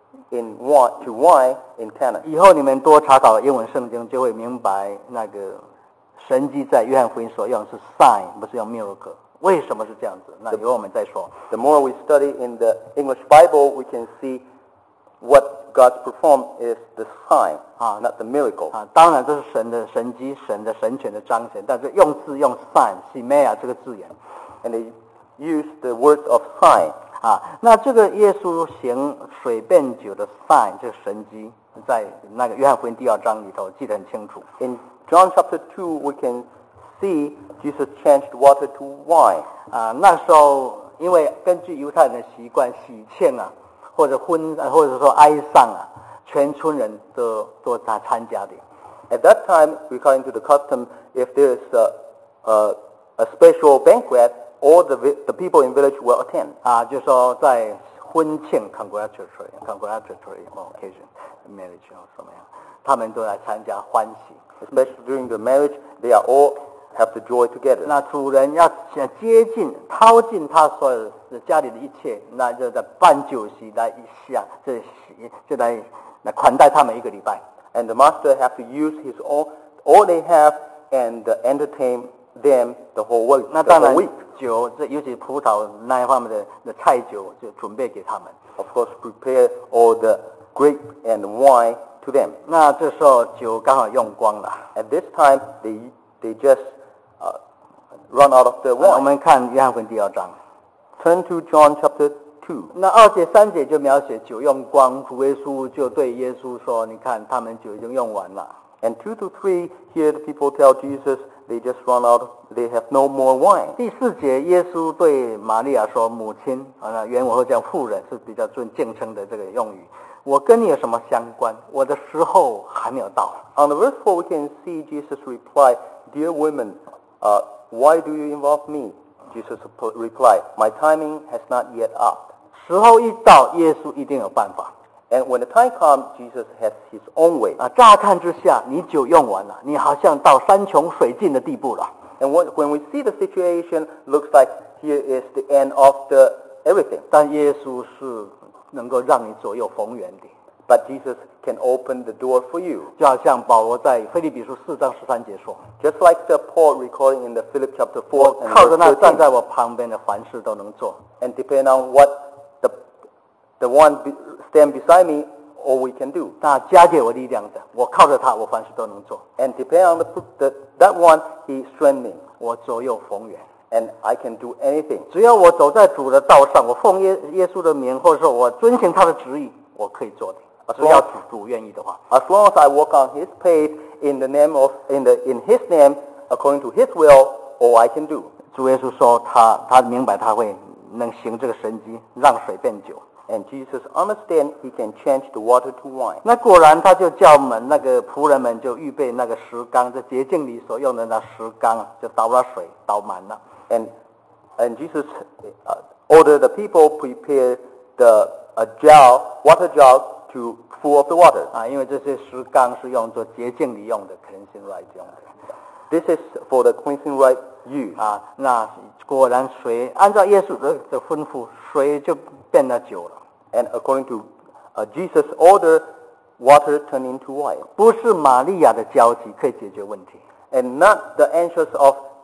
in wine to wine in Cana. 以后你们多查考英文圣经，就会明白那个神迹在约翰福音所用的是 sign， 不是用 miracle。为什么是这样子？那以后我们再说。 The more we study in the English Bible, we can see what God's performed is the sign, Ah. not the miracle. 啊，当然这是神的神迹、神的神权的彰显，但是用字用 sign、simea 这个字眼。 And they use the words of sign. 啊，那这个耶稣行水变酒的 sign 这个神迹，在那个约翰福音第二章里头记得很清楚。 In John chapter two, we can see Jesus changed water to wine. 啊，那时候因为根据犹太人的习惯，喜庆啊，或者婚，呃或者说哀丧啊，全村人都都他参加的。 At that time, according to the custom, if there is a, a, a special banquet, all the vi- the people in village will attend. 啊，就说在婚庆 congratulatory congratulatory occasion marriage 或什么样，他们都来参加欢喜。 Especially during the marriage, they are all have the joy together. 那主人要想接近、掏尽他所有的家里的一切，那就在办酒席来一下，这就来来款待他们一个礼拜。 And the master have to use his all all they have and uh, entertain them the whole week. 那 The 当 whole 然 week. 酒，这尤其葡萄那一方面的的菜酒就准备给他们。 Of course, prepare all the grape and wine to them. 那这时候酒刚好用光了。 At this time, they they just uh, run out of the 我 wine. 们看约翰福音第二章， Turn to John chapter two. 那二节三节就描写酒用光，主耶稣就对耶稣说：“你看，他们酒已经用完了。” And two to three, here the people tell Jesus they just run out, they have no more wine. 第四节，耶稣对玛利亚说：“母亲，啊，那原文会叫妇人，是比较尊敬称的这个用语。我跟你有什么相关？我的时候还没有到。” On the verse four, we can see Jesus reply, Dear women, uh, why do you involve me? Jesus replied, My timing has not yet up. 时候一到，耶稣一定有办法。 And when the time comes, Jesus has his own way. 啊，乍看之下，你酒用完了，你好像到山穷水尽的地步了。 And when, when we see the situation, looks like here is the end of the everything. 但耶稣是能够让你左右逢源的， But Jesus can open the door for you. 就好像保罗在腓立比书四章十三节说 Just like the Paul recording in the Philip chapter：“ 我 four and 靠着 verse 那站在 thirteen. 我旁边的，凡事都能做。 And depend on what the the one be, stand beside me, all we can do. 那加给我力量的，我靠着他，我凡事都能做。 And depend on the, the that one, he strengthened me. 我左右逢源， And I can do anything. 只要我走在主的道上，我奉耶耶稣的名，或者说我遵行他的旨意，我可以做的。只要主主愿意的话。 As long as I walk on his path in the name of in the in his name, according to his will, all I can do. 主耶稣说他他明白他会能行这个神迹，让水变酒。 And Jesus understand he can change the water to wine. 那果然他就叫我们那个仆人们就预备那个石缸，这洁净里所用的那石缸啊，就倒了水，倒满了。 And and Jesus uh, ordered the people prepare the a jar, water jar to full of the water. 啊，因为这些石缸是用作洁净里用的 cleansing right 用的。 This is for the cleansing right use. 啊，那果然水按照耶稣的的吩咐，水就变了酒了。 And according to uh, Jesus' order, water turned into wine. 不是玛利亚的交集可以解决问题， And not the answers of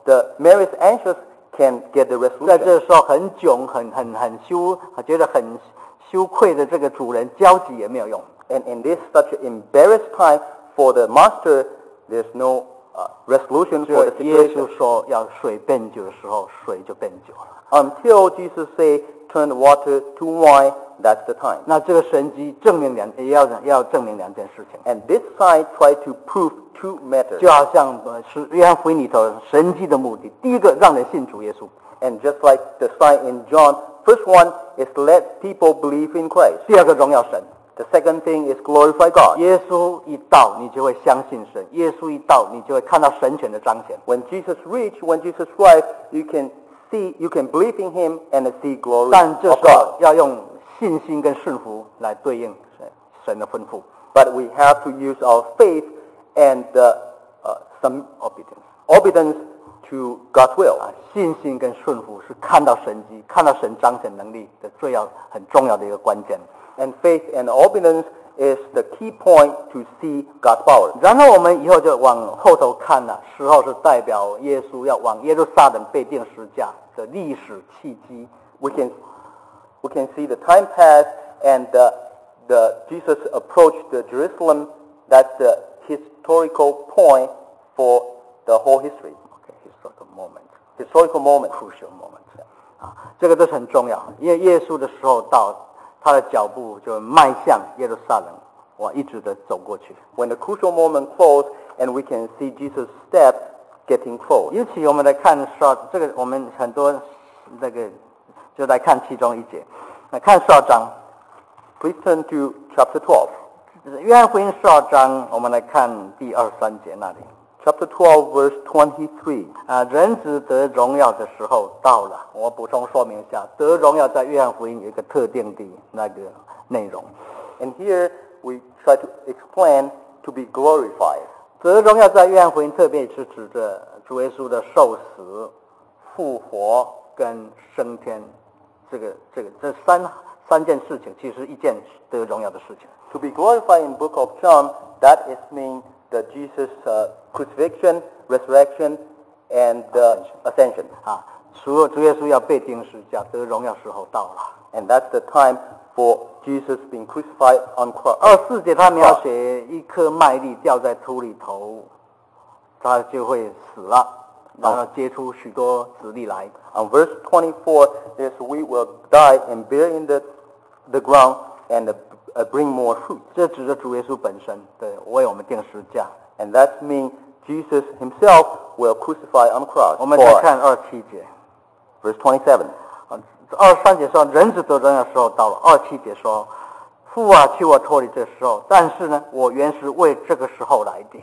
the Mary's anxious can get the 在 resolution. 这时候很囧、很很很羞，觉得很羞愧的这个主人焦急也没有用。 And in this such an embarrassed time for the master, there's no uh, resolution 只 for 有 the 耶 situation. 稣说要水变酒的时候，水就变酒了。 Until Jesus say, turn water to wine, that's the time. 那这个神迹证明两，也要要证明两件事情， And this sign try to prove two matters. 就好像呃是约翰福音里头神迹的目的，第一个让人信主耶稣， And just like the sign in John, first one is to let people believe in Christ. 第二个荣耀神。 The second thing is glorify God. 耶稣一到，你就会相信神；耶稣一到，你就会看到神权的彰显。 When Jesus reach, when Jesus arrive, you can see, you can believe in Him and see glory 但这 of 时候 God. 要用信心跟顺服来对应神神的吩咐。 But we have to use our faith and uh, uh, some obedience obedience to God's will. 啊，信心跟顺服是看到神迹、看到神彰显能力的最要很重要的一个关键。 And faith and obedience is the key point to see God's power. 然后我们以后就往后头看了，时候是代表耶稣要往耶路撒冷被钉十架的历史契机。 We can we can see the time pass and the, the Jesus approached the Jerusalem. That's the historical point for the whole history. Okay, historical moment, Historical moment. crucial moment 啊，这个都是很重要，因为耶稣的时候到，他的脚步就迈向耶路撒冷，哇，一直的走过去。 When the crucial moment closed, and we can see Jesus' step getting close. 尤其我们来看十二，这个我们很多那个就来看其中一节，来看十二章， Please turn to chapter twelve. 约翰福音十二章，我们来看第二十三节那里。 Chapter twelve, verse twenty-three. 啊，人子得荣耀的时候到了。我补充说明一下，得荣耀在约翰福音有一个特定的那个内容。 And here we try to explain to be glorified. 得荣耀在约翰福音特别是指着主耶稣的受死、复活跟升天，这个这个这三三件事情，其实一件得荣耀的事情。 To be glorified in book of John, that is mean the Jesus uh, crucifixion, resurrection, and uh, ascension. 啊，主主耶稣要被钉十架，得荣耀时候到了。 And that's the time for Jesus being crucified on cross. 二十四节他描写一颗麦粒掉在土里头，他就会死了，然后结出许多子粒来。 On verse twenty-four, there's we will die and bear in the, the ground and uh, uh, bring more fruit. 这指着主耶稣本身，对，为我们钉十架。 And that means Jesus himself will crucify on the cross. 我们 for 再 us. 看二十七节， Verse twenty-seven. 啊，二十三节说人子得荣耀的时候到了，二十七节说父啊，求我脱离这时候，但是呢，我原是为这个时候来的。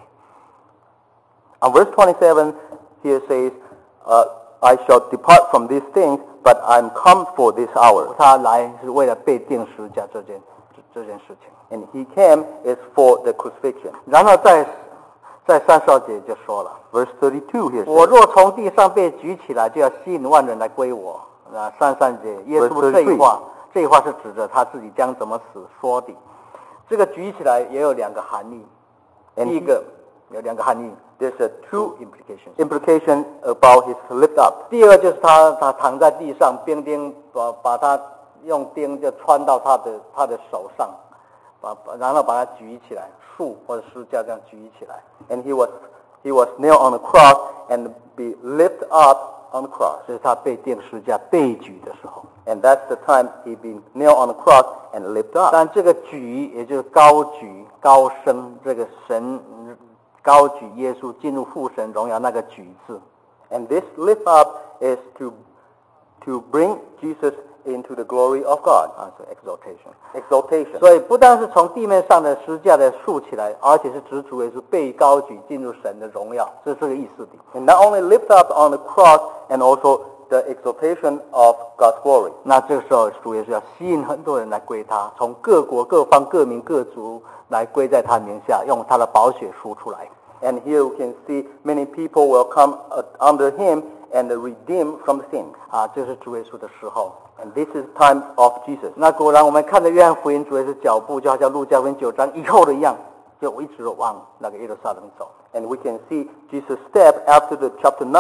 On verse twenty-seven, here says, uh, I shall depart from these things, but I'm come for this hour. 他来是为了被钉十架这件这这件事情。 And he came is for the crucifixion. 然后在在三十二节就说了。 Verse thirty-two here 我 says, 若从地上被举起来，就要吸引万人来归我。啊，三十三节，耶稣这一话，这一话是指着他自己将怎么死说的。这个举起来也有两个含义， And 第一个有两个含义 there's a two two implications。 implication about his lift up. 第二个就是他他躺在地上，兵丁把把他用钉就穿到他的他的手上，把把然后把他举起来，树或者石架这样举起来。 And he was he was nailed on the cross and be lifted up on the cross. 这是他被钉十架被举的时候。 And that's the time he been nailed on the cross and lifted up. 但这个举也就是高举高升，这个神高举耶稣进入父神荣耀那个举字。 And this lift up is to to bring Jesus into the glory of God. 啊，是 exaltation。 Exaltation. 所以不但是从地面上的十架的竖起来，而且是指主耶稣被高举进入神的荣耀，这是这个意思的。 And not only lift up on the cross and also the exaltation of God's glory. 那这个时候主耶稣要吸引很多人来归他，从各国各方各民各族来归在他名下，用他的宝血赎出来。 And here we can see many people will come uh, under him and redeem from sin. 啊，这是主耶稣的时候。 And this is time of Jesus. 那果然，我们看的约翰福音，主耶稣脚步就好像路加福音九章以后的一样，就一直往那个耶路撒冷走。 And we can see Jesus' step after the chapter nine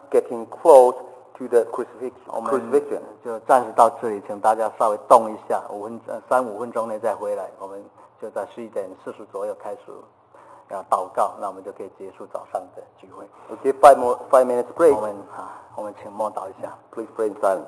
getting close to the crucifix, 我们 crucifixion. 就暂时到这里，请大家稍微动一下，五分呃三五分钟内再回来。我们就在十一点四十左右开始要祷告，那我们就可以结束早上的聚会。 We'll give five more five minutes break. 我们啊，我们请默祷一下。 Please pray in silence.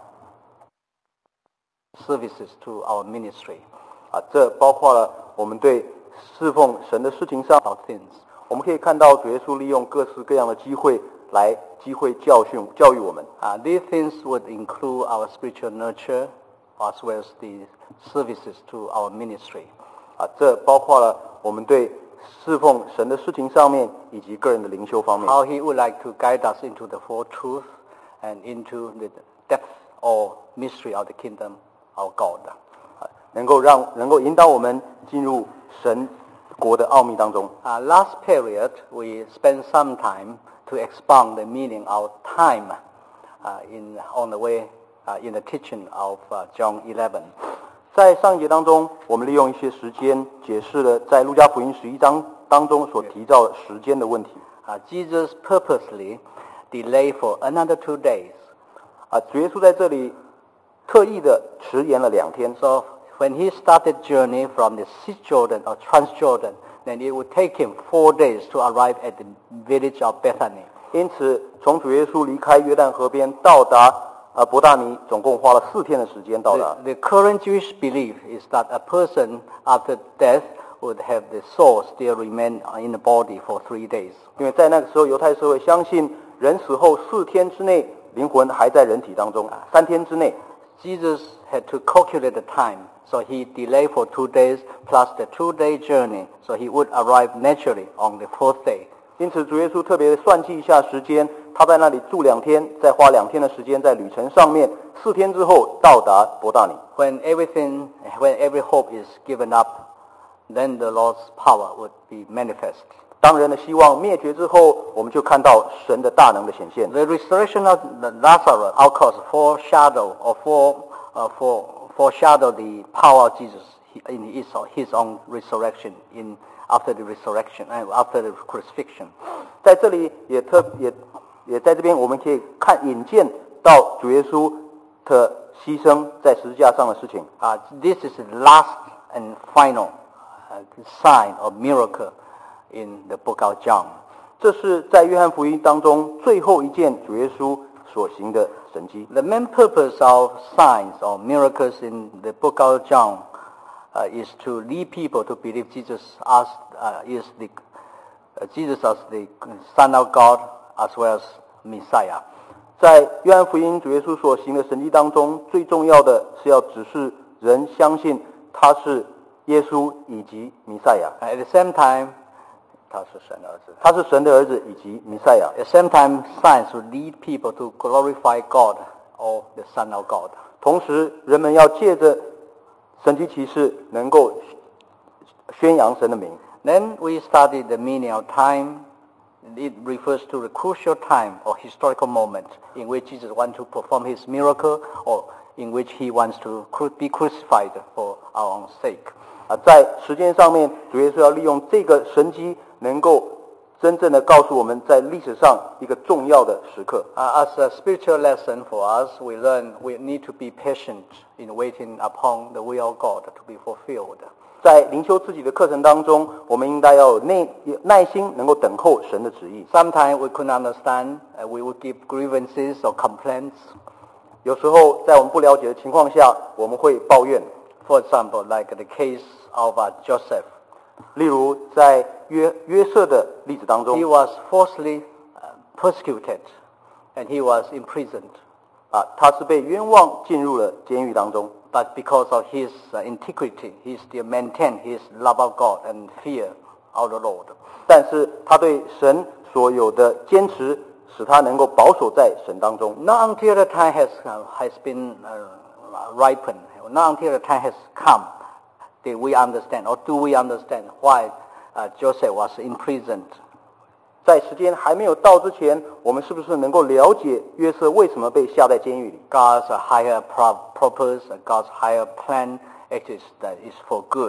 Services to our ministry 啊，这包括了我们对侍奉神的事情上， of things. 我们可以看到主耶稣利用各式各样的机会来机会教训教育我们。 Uh, these things would include our spiritual nurture as well as the services to our ministry. 啊，这包括了我们对侍奉神的事情上面，以及个人的灵修方面。 How he would like to guide us into the full truth and into the depth or mystery of the kingdom of God. 啊，能够让能够引导我们进入神国的奥秘当中。 Uh, last period, we spent some time to expound the meaning of time uh, in on the way uh, in the teaching of uh, John eleven. 在上一节当中，我们利用一些时间解释了在路加福音十一章当中所提到的时间的问题。 Uh, Jesus purposely delayed for another two days. 啊，主耶稣在这里特意的迟延了两天。 So when he started journey from the Cisjordan or Transjordan, then it would take him four days to arrive at the village of Bethany. 因此，从主耶稣离开约旦河边到达呃伯大尼，总共花了四天的时间到达。 The, the current Jewish belief is that a person after death would have the soul still remain in the body for three days. 因为在那个时候，犹太社会相信人死后四天之内，灵魂还在人体当中；三天之内， Jesus had to calculate the time, so he delayed for two days plus the two-day journey, so he would arrive naturally on the fourth day. 因此主耶稣特别算计一下时间，他在那里住两天，再花两天的时间在旅程上面，四天之后到达伯大尼。 When everything, when every hope is given up, then the Lord's power would be manifest. 当人的希望灭绝之后，我们就看到神的大能的显现。 The resurrection of Lazarus, of course, foreshadow or fore, uh, fore, foreshadow the power of Jesus in his, his own resurrection in after the resurrection and after the crucifixion. 在这里也特也也在这边，我们可以看引荐到主耶稣的牺牲在十字架上的事情。 Uh, this is the last and final uh, sign of miracle in the book of John. 这是在约翰福音当中最后一件主耶稣所行的神迹。 The main purpose of signs or miracles in the book of John uh, is to lead people to believe Jesus as uh, is the uh, Jesus as the Son of God as well as Messiah. 在约翰福音主耶稣所行的神迹当中，最重要的是要指示人相信他是耶稣以及弥赛亚。 At the same time, 他是神的儿子。 他是神的儿子以及弥赛亚。 At the same time, signs will lead people to glorify God or the Son of God. 同时，人们要借着神迹奇事，能够宣扬神的名。 Then we studied the meaning of time. It refers to the crucial time or historical moment in which Jesus wants to perform his miracle or in which he wants to be crucified for our own sake. 啊，在时间上面，主耶稣要利用这个神迹，能够真正的告诉我们在历史上一个重要的时刻。 Uh, as a spiritual lesson for us, we learn we need to be patient in waiting upon the will of God to be fulfilled. 在灵修自己的课程当中，我们应该要有耐耐心，能够等候神的旨意。 Sometimes we couldn't understand, uh, we would give grievances or complaints. 有时候在我们不了解的情况下，我们会抱怨。 For example, like the case of uh, Joseph. 例如在约约瑟的例子当中 He，was falsely uh, persecuted and he was imprisoned. 啊，他是被冤枉进入了监狱当中。 But because of his uh, integrity, he still maintained his love of God and fear of the Lord. 但是他对神所有的坚持，使他能够保守在神当中。 Not until the time has uh, has been uh, ripened, not until the time has come, did we understand or do we understand why uh, Joseph was imprisoned. 在时间还没有到之前，我们是不是能够了解约瑟为什么被下在监狱里？ God's uh, higher pro- purpose, uh, God's higher plan, it is that is for good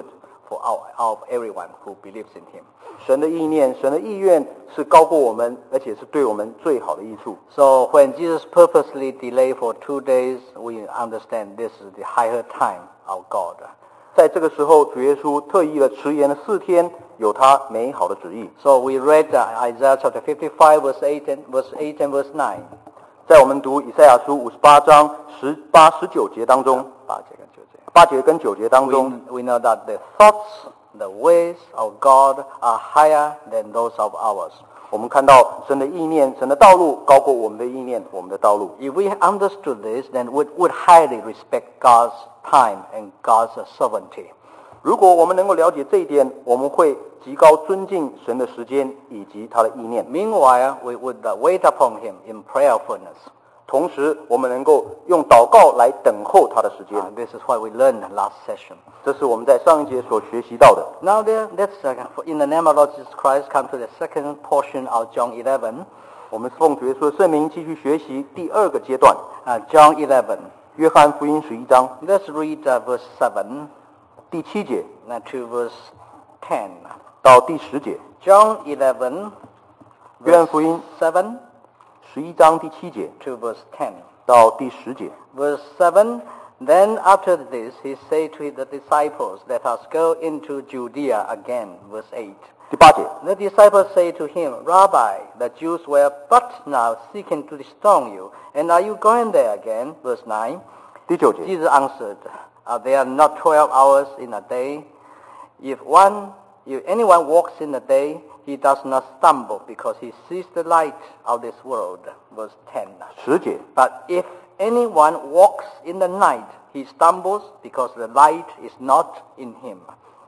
for our, of everyone who believes in him. 神的意念，神的意愿是高过我们，而且是对我们最好的益处。 So when Jesus purposely delayed for two days, we understand this is the higher time of God. 在这个时候，主耶稣特意的迟延了四天，有他美好的旨意。 So we read uh, Isaiah chapter fifty-five, verse eight and verse eight and verse nine. 在我们读以赛亚书五十八章十八、十九节当中， 八节跟九节。 八节跟九节当中 We, we know that the thoughts, the ways of God are higher than those of ours. 我们看到神的意念，神的道路高过我们的意念，我们的道路。 If we understood this, then we would highly respect God's time and God's sovereignty. 如果我们能够了解这一点，我们会极高尊敬神的时间以及他的意念。 Meanwhile, we would uh, wait upon him in prayerfulness. 同时，我们能够用祷告来等候他的时间。 Uh, this is what we learned last session. 这是我们在上一节所学习到的。 Now, there, let's, uh, in the name of Lord Jesus Christ, come to the second portion of John eleven. 我们奉主耶稣的圣名继续学习第二个阶段， Uh, John eleven. 约翰福音十一章 Let's read uh, verse seven 第七节 uh, to verse ten. 到第十节。 John eleven, 约翰福音 seven 十一章第七节 to verse ten. 到第十节。 Verse seven, then after this he said to the disciples, let us go into Judea again. Verse eight. 第八节， The disciples say to him, Rabbi, the Jews were but now seeking to stone you, and are you going there again? Verse nine. 第九节， Jesus answered, are there not twelve hours in a day? If one, if anyone walks in the day, he does not stumble because he sees the light of this world. Verse ten. 十节， But if anyone walks in the night, he stumbles because the light is not in him.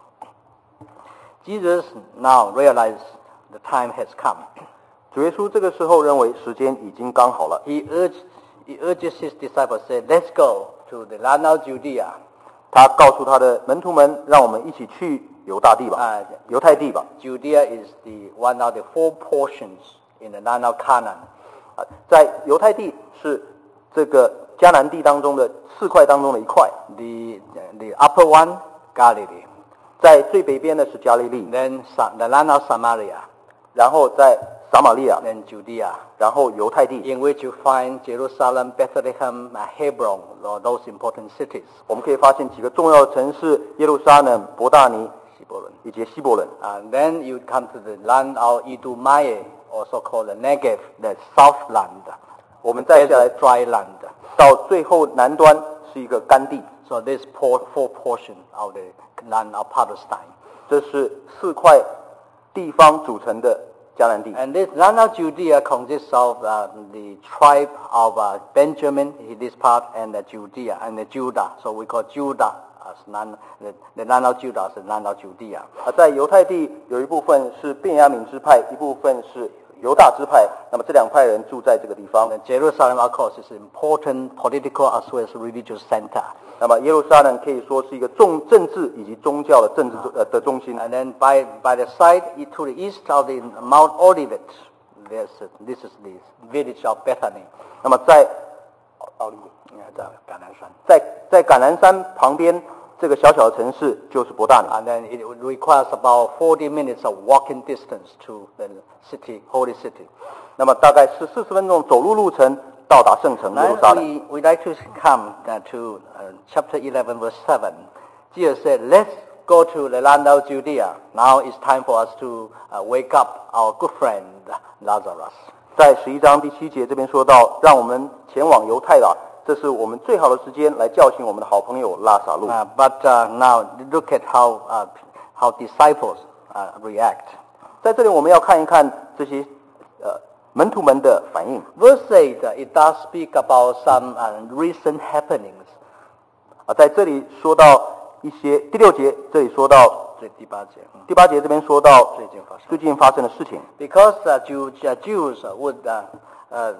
Jesus now realized the time has come. 主耶稣这个时候认为时间已经刚好了， He urged, he urges his disciples, say, let's go to the land of Judea. 他告诉他的门徒们，让我们一起去犹大地吧， Uh, 犹太地吧。 Judea is the one of the four portions in the land of Canaan. 啊，在犹太地是这个迦南地当中的四块当中的一块， The, the upper one, Galilee. 在最北边的是加利利， Then Sa- the land of Samaria. 然后在撒玛利亚， Then Judea, 然后犹太地。 in which you find Jerusalem, Bethlehem, uh, Hebron, or those important cities. 我们可以发现几个重要的城市：耶路撒冷、伯大尼 Hebron. 以及希伯伦。 And then you come to the land of Idumea, also called the Negev, the south land. 我们再下来 Desert dry land. 到最后南端是一个干地， So this four, four portion of the land of Palestine. 这是四块地方组成的迦南地。 And this land of Judea consists of uh, the tribe of uh, Benjamin, this part, and the Judea, and the Judah. So we call Judah as land, the, the land of Judah as the land of Judea. 啊，在犹太地有一部分是便雅悯支派，一部分是犹大支派。那么这两派人住在这个地方。 And Jerusalem, of course, is an important political as well as religious center. 那么耶路撒冷可以说是一个重政治以及宗教的政治呃的中心。 And then by by the side to the east of the Mount Olivet, there's a, this is the village of Bethany. 那么在奥利维 Yeah, the Ganasan. 在在橄榄山旁边这个小小的城市就是伯大尼。 And then it requires about forty minutes of walking distance to the city, holy city. 那么大概是四十分钟走路路程到达圣城耶路撒 Now 冷。 we, we'd like to come uh, to uh, chapter eleven, verse seven. Jesus said, let's go to the land of Judea. Now it's time for us to uh, wake up our good friend Lazarus. 在十一章第七节这边说到，让我们前往犹太了，这是我们最好的时间来叫醒我们的好朋友拉撒路。 Uh, but uh, now look at how uh, how disciples uh, react. 在这里我们要看一看这些呃门徒们的反应 Verse eight, uh, it does speak about some uh, recent happenings. 啊，在这里说到一些第六节，这里说到这第八节，嗯。 第八节这边说到最近发生最近发生的事情， Because uh, Jew, uh, Jews uh, would uh, uh,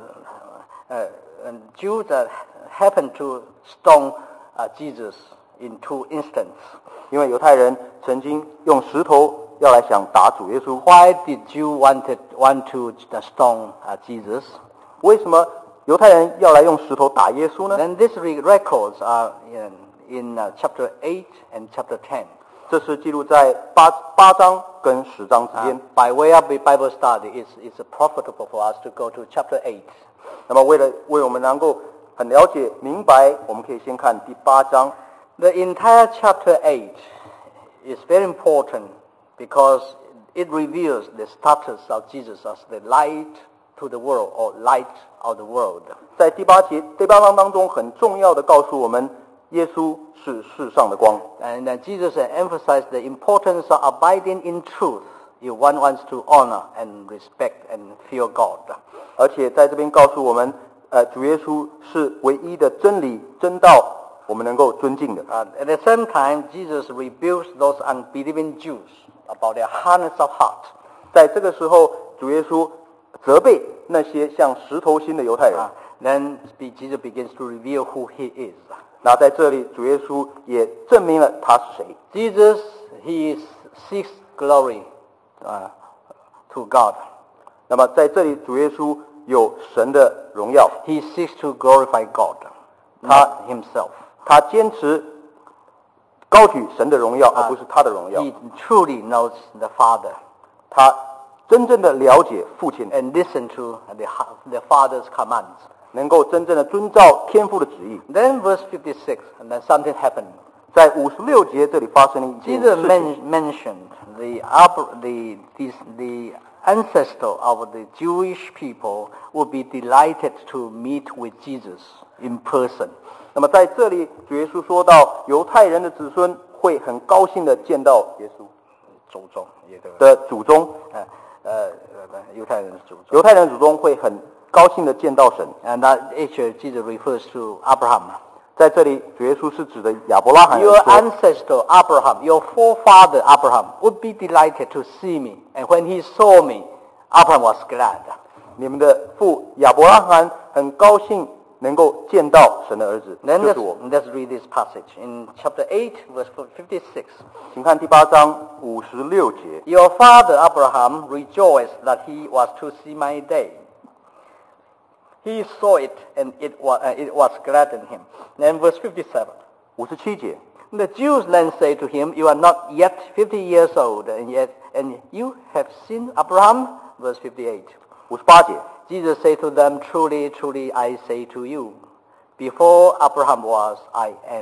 uh, and Jews uh, happened to stone uh, Jesus in two instances. 因为犹太人曾经用石头要来想打主耶稣。 Why did Jew wanted want to uh, stone uh, Jesus? 为什么犹太人要来用石头打耶稣呢？ Then these re- records are in, in uh, chapter eight and chapter ten. 这是记录在八八章跟十章之 Uh, 间。 by way of the Bible study, it's, it's profitable for us to go to chapter eight. 那么为了为我们能够很了解明白，我们可以先看第八章。 The entire chapter eight is very important because it reveals the status of Jesus as the light to the world or light of the world. 在第八节第八章当中，很重要的告诉我们，耶稣是世上的光。 And uh, Jesus emphasized the importance of abiding in truth if one wants to honor and respect and fear God. 而且在这边告诉我们，呃，主耶稣是唯一的真理真道，我们能够尊敬的。 Uh, at the same time, Jesus rebukes those unbelieving Jews about their hardness of heart. 在这个时候，主耶稣责备那些像石头心的犹太人。 Uh, then Jesus begins to reveal who he is. 那在这里，主耶稣也证明了他是谁。 Jesus, he seeks glory uh, to God. 那么在这里，主耶稣有神的荣耀， He seeks to glorify God, 他 not himself. 他坚持高举神的荣耀，而不是他的荣耀。 He truly knows the Father 他真正的了解父亲， and listen to the, the Father's commands. 能够真正的遵照天父的旨意。 Then verse fifty-six, and then something happened. 在五十六节这里发生了一件 Jesus 事情。 men- mentioned the, upper, the, this, the ancestor of the Jewish people would be delighted to meet with Jesus in person. 那么在这里，主耶稣说到，犹太人的子孙会很高兴的见到耶稣祖宗，也对。 的祖宗， 呃呃，犹太人的祖宗。 犹太人的祖宗会很高兴的见到神。 And that actually Jesus refers to Abraham. 在这里，主耶稣是指的亚伯拉罕来 Your 说， ancestor Abraham, your forefather Abraham would be delighted to see me. And when he saw me, Abraham was glad. 你们的父亚伯拉罕很高兴能够见到神的儿子， Then 就 let's, 是我。 let's read this passage in chapter eight, verse fifty-six. 请看第八章五十六节。 Your father Abraham rejoiced that he was to see my day. He saw it, and it was, uh, it was gladdened him. Then verse fifty-seven. 五十七节， The Jews then say to him, You are not yet fifty years old, and yet and you have seen Abraham? Verse fifty-eight. 五十八节， Jesus said to them, Truly, truly, I say to you, before Abraham was, I am.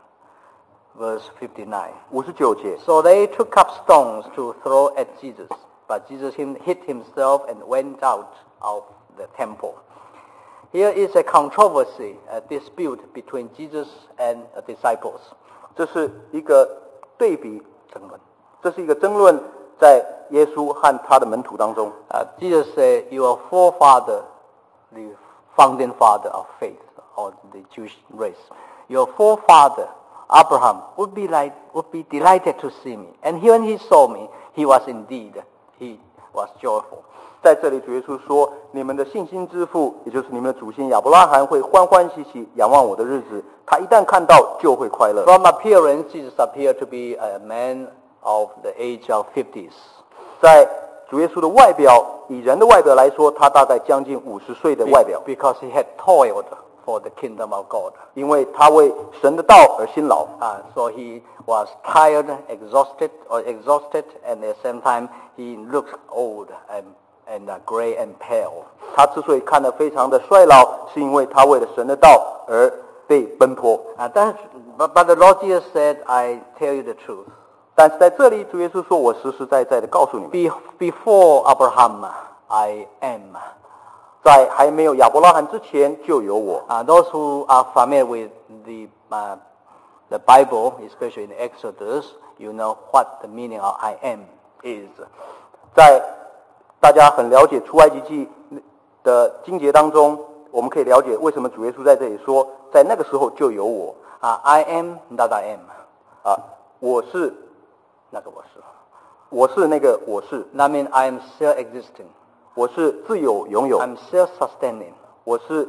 Verse fifty-nine. 五十九节， So they took up stones to throw at Jesus, but Jesus him, hid himself and went out of the temple. Here is a controversy, a dispute between Jesus and the disciples. 这是一个对比争论，这是一个争论在耶稣和他的门徒当中。 Uh, Jesus said, Your forefather, the founding father of faith, or the Jewish race, your forefather, Abraham, would be like would be delighted to see me. And when he saw me, he was indeed, he was joyful. 在这里，主耶稣说：“你们的信心之父，也就是你们的祖先亚伯拉罕，会欢欢喜喜仰望我的日子。他一旦看到，就会快乐。” From appearance, Jesus appeared to be a man of the age of fifties. 在主耶稣的外表，以人的外表来说，他大概将近五十岁的外表， Because he had toiled for the kingdom of God. 因为他为神的道而辛劳， Uh, so he was tired, exhausted, or exhausted, and at the same time he looked old and, and uh, gray and pale. 他之所以看得非常的衰老，是因为他为了神的道而被奔波。 Uh, that's, but, but the Lord Jesus said, I tell you the truth. 但是在这里，主耶稣说：“我实实在在的告诉你们， Be, before Abraham, I am. 在还没有亚伯拉罕之前就有我。” Uh, those who are familiar with the, uh, the Bible, especially in Exodus, you know what the meaning of I am is. 在大家很了解出埃及记的经节当中，我们可以了解为什么主耶稣在这里说，在那个时候就有我 Uh, I am that I am. 啊，我是那个我是。 我是那个我是， That means I am self-existing. 我是自有拥有， I'm self-sustaining. 我是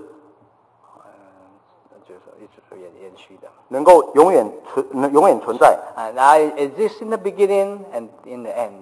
就是一直延延续的。 能够永远存能永远存在， And I exist in the beginning and in the end.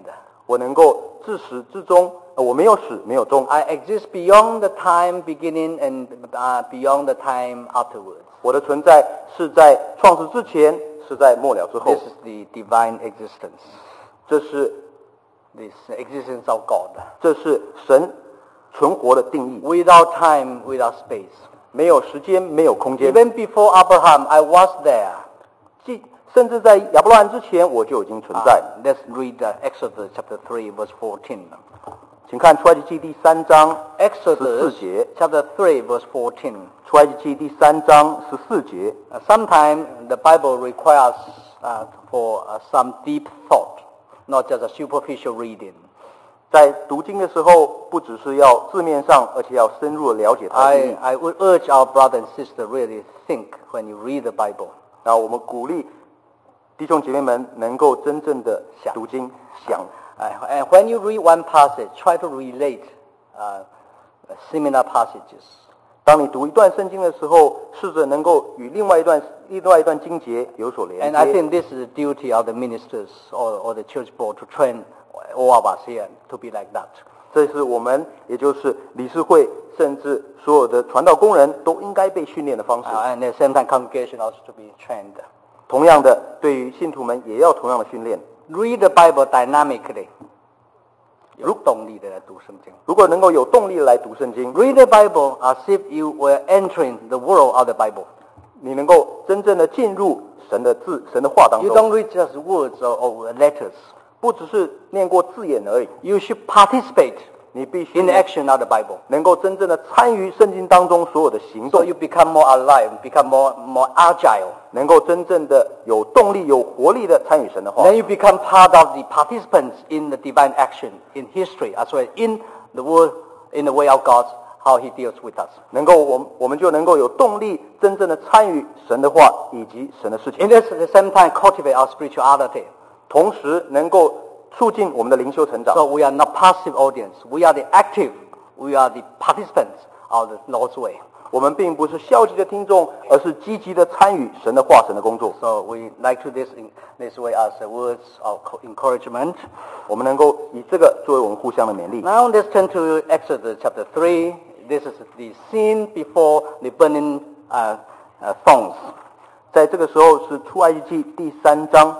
我能够自始至终，呃我没有始，没有终。 I exist beyond the time beginning and uh, beyond the time afterwards. 我的存在是在创世之前，是在末了之后。 This is the divine existence. 这是 This existence of God. 这是神存活的定义， Without time, without space. 没有时间，没有空间。 Even before Abraham, I was there. 即甚至在亚伯拉罕之前，我就已经存在。 Uh, let's read uh, Exodus chapter three, verse fourteen. 请看出埃及记第三章十四 Exodus 节。 chapter three, verse fourteen. 出埃及记第三章十四节。 Uh, Sometimes the Bible requires uh, for uh, some deep thought, not just a superficial reading. 在读经的时候，不只是要字面上，而且要深入的了解它的意 I, 义。 I would urge our brother and sister really think when you read the Bible. 然后我们鼓励弟兄姐妹们能够真正的读经想。 Uh, and when you read one passage, try to relate uh, similar passages. 当你读一段圣经的时候，试着能够与另外一段另外一段经节有所连 And I 接。 think this is the duty of the ministers or, or the church board to train all of us here to be like that. 这是我们，也就是理事会，甚至所有的传道工人都应该被训练的方式。 Uh, and at the same time, congregation also to be trained. 同样的，对于信徒们也要同样的训练。 Read the Bible dynamically. 有动力的来读圣经。 如果能够有动力来读圣经， Read the Bible as if you were entering the world of the Bible. 你能够真正的进入神的字、神的话当 You 中， don't read just words or, or letters. 不只是念过字眼而已， You should participate 你必须 in the action of the Bible. 能够真正的参与圣经当中所有的行 So 动， you become more alive, become more, more agile. 能够真正的有动力、有活力的参与神的话， Then you become part of the participants in the divine action, in history, as well as in the world, in the way of God, how He deals with us. 能够我们我们就能够有动力，真正的参与神的话以及神的事情， In this, at the same time, cultivate our spirituality. 同时能够促进我们的灵修成长。 So we are not passive audience. We are the active. We are the participants of the Lord's way. 我们并不是消极的听众，而是积极的参与神的话、神的工作。 So we like to this in this way as a words of encouragement. 我们能够以这个作为我们互相的勉励。 Now let's turn to Exodus chapter three. This is the scene before the burning uh, uh, thorns. 在这个时候是出埃及记第三章，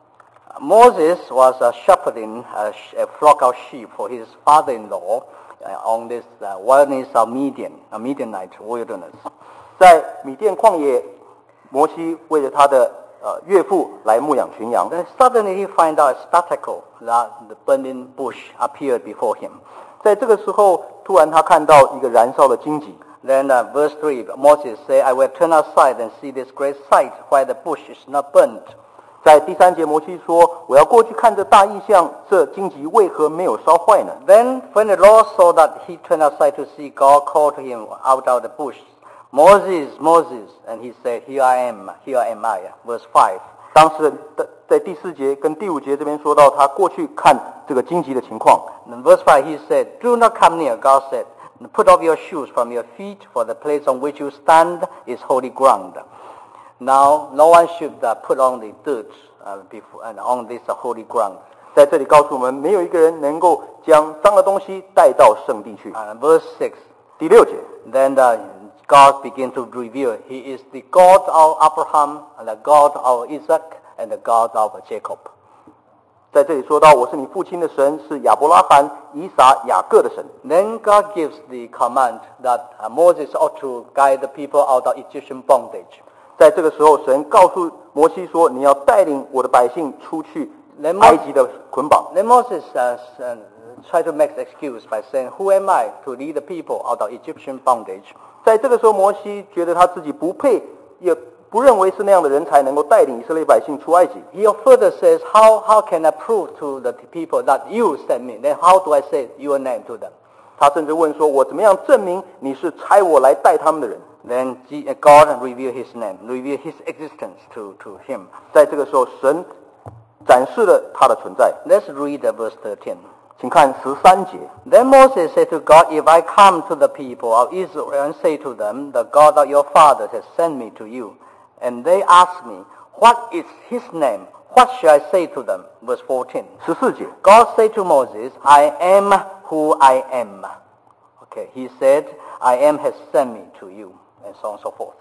Moses was uh, shepherding a, sh- a flock of sheep for his father-in-law uh, on this uh, wilderness of Midian, a Midianite wilderness. 在米甸旷野，摩西为了他的呃岳父来牧养群羊。 Then suddenly he find out a spectacle that the burning bush appeared before him. 在这个时候，突然他看到一个燃烧的荆棘。 Then uh, verse three, Moses said, I will turn aside and see this great sight, why the bush is not burnt. 在第三节，摩西说：“我要过去看这大异象，这荆棘为何没有烧坏呢 Then when the Lord saw that he turned aside to see, God called to him out of the bush, Moses, Moses, and he said, Here I am, here am I. Verse five.？” 当时在在第四节跟第五节这边说到，他过去看这个荆棘的情况。 In verse five he said, Do not come near, God said. Put off your shoes from your feet, for the place on which you stand is holy ground. Now, no one should uh, put on the dirt uh, before, and on this uh, holy ground. 在这里告诉我们，没有一个人能够将脏的东西带到圣地去。 And verse six, 第六节， then uh, God began to reveal He is the God of Abraham, and the God of Isaac, and the God of Jacob. 在这里说到，我是你父亲的神，是亚伯拉罕、以撒、雅各的神。 Then God gives the command that uh, Moses ought to guide the people out of Egyptian bondage. 在这个时候，神告诉摩西说：“你要带领我的百姓出去埃及的捆绑。” Then Moses uh, uh, tried to make an excuse by saying, Who am I to lead the people out of Egyptian bondage? 在这个时候，摩西觉得他自己不配，也不认为是那样的人才能够带领以色列百姓出埃及。 He further says, how, how can I prove to the people that you sent me? Then how do I say your name to them? 他甚至问说：“我怎么样证明你是差我来带他们的人？” Then God revealed His name, revealed His existence to, to him. 在这个时候，神展示了他的存在。 Let's read the verse thirteen. 请看十三节。 Then Moses said to God, If I come to the people of Israel and say to them, The God of your fathers has sent me to you, and they ask me, What is His name? What shall I say to them? Verse fourteen. 十四节 God said to Moses, I am who I am. Okay, he said, I am has sent me to you, and so on and so forth.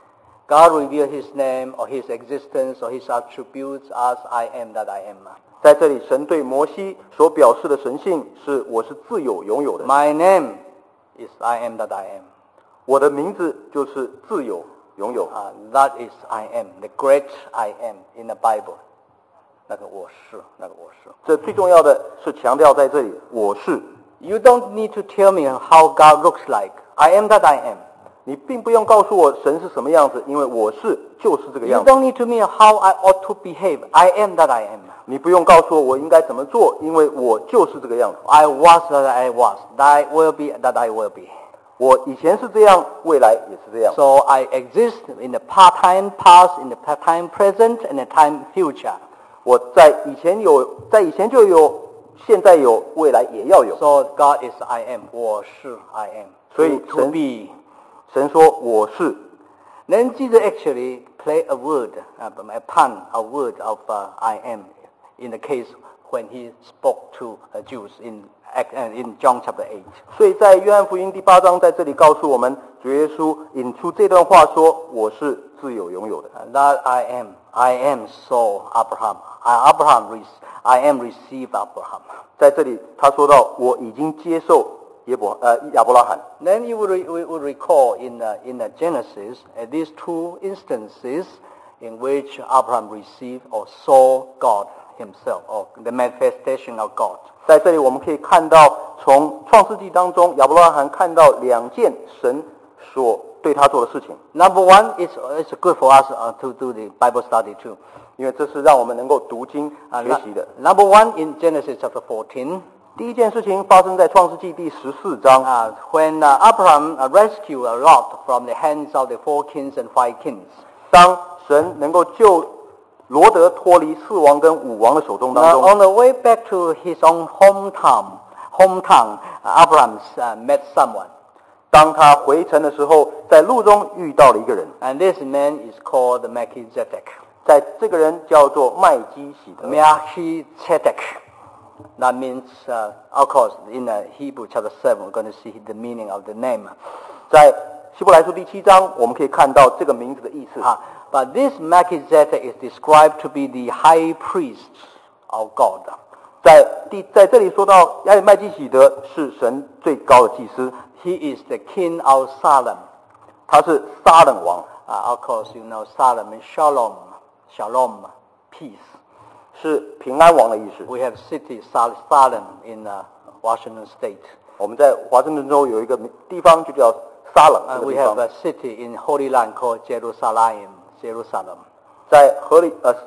God revealed his name or his existence or his attributes as I am that I am. 在这里，神对摩西所表示的神性是我是自有拥有的， My name is I am that I am. 我的名字就是自有拥有。 Uh, that is I am, the great I am in the Bible. 那个我是，那个我是。 这最重要的是强调在这里，我是。 You don't need to tell me how God looks like. I am that I am. 你并不用告诉我神是什么样子，因为我是就是这个 You 样子。 don't need to me how I ought to behave. I am that I am. 你不用告诉我我应该怎么做，因为我就是这个样子。 I was that I was. That I will be that I will be. 我以前是这样，未来也是这样。 So I exist in the part-time past, in the part-time present, and the time future. 我在以前有，在以前就有，现在有，未来也要有。 So God is I am. 我是 I am. 所以 To, to 神 be. 神说我是。 Then Jesus actually played a word, uh, a pun, a word of uh, I am, in the case when he spoke to uh, Jews in Act- uh, in John chapter eight. 所以在约翰福音第八章在这里告诉我们，主耶稣引出这段话说：“我是自有拥有的。 Uh, that I am, I am saw Abraham. I, Abraham, re- I am received Abraham. ” 在这里他说到：“我已经接受耶伯呃亚伯拉罕。” Then you would, re- would recall in uh, in uh, Genesis uh, these two instances in which Abraham received or saw God himself, or the manifestation of God. 在这里我们可以看到，从创世纪当中，亚伯拉罕看到两件神所对他做的事情， Number one, it's, it's good for us uh, to do the Bible study too. 因为这是让我们能够读经 Uh, 学习的。 number one, in Genesis chapter fourteen, 第一件事情发生在创世纪第十四章， uh, when uh, Abraham uh, rescued Lot from the hands of the four kings and five kings. 当神能够救罗德脱离四王跟五王的手中当 Now, 中， on the way back to his own hometown, hometown, uh, Abraham uh, met someone, 当他回城的时候，在路中遇到了一个人， and this man is called Melchizedek. 在这个人叫做麦基洗德。 Melchizedek. That means, uh, of course, in uh, Hebrew chapter seven, we're going to see the meaning of the name. 在希伯来书第七章，我们可以看到这个名字的意思。 Uh, but this Melchizedek is described to be the high priest of God. 在第在这里说到，亚麦基洗德是神最高的祭司， He is the king of Salem. 他是撒冷王， Uh, of course, you know Salem means shalom, shalom, peace. 是平安王的意思。 We have city Sal- Salem in uh, Washington State. 我们在华盛顿州有一个地方就叫撒冷 Uh, 这个 we 地 have 方， a city in Holy Land called Jerusalem, Jerusalem. 在河里呃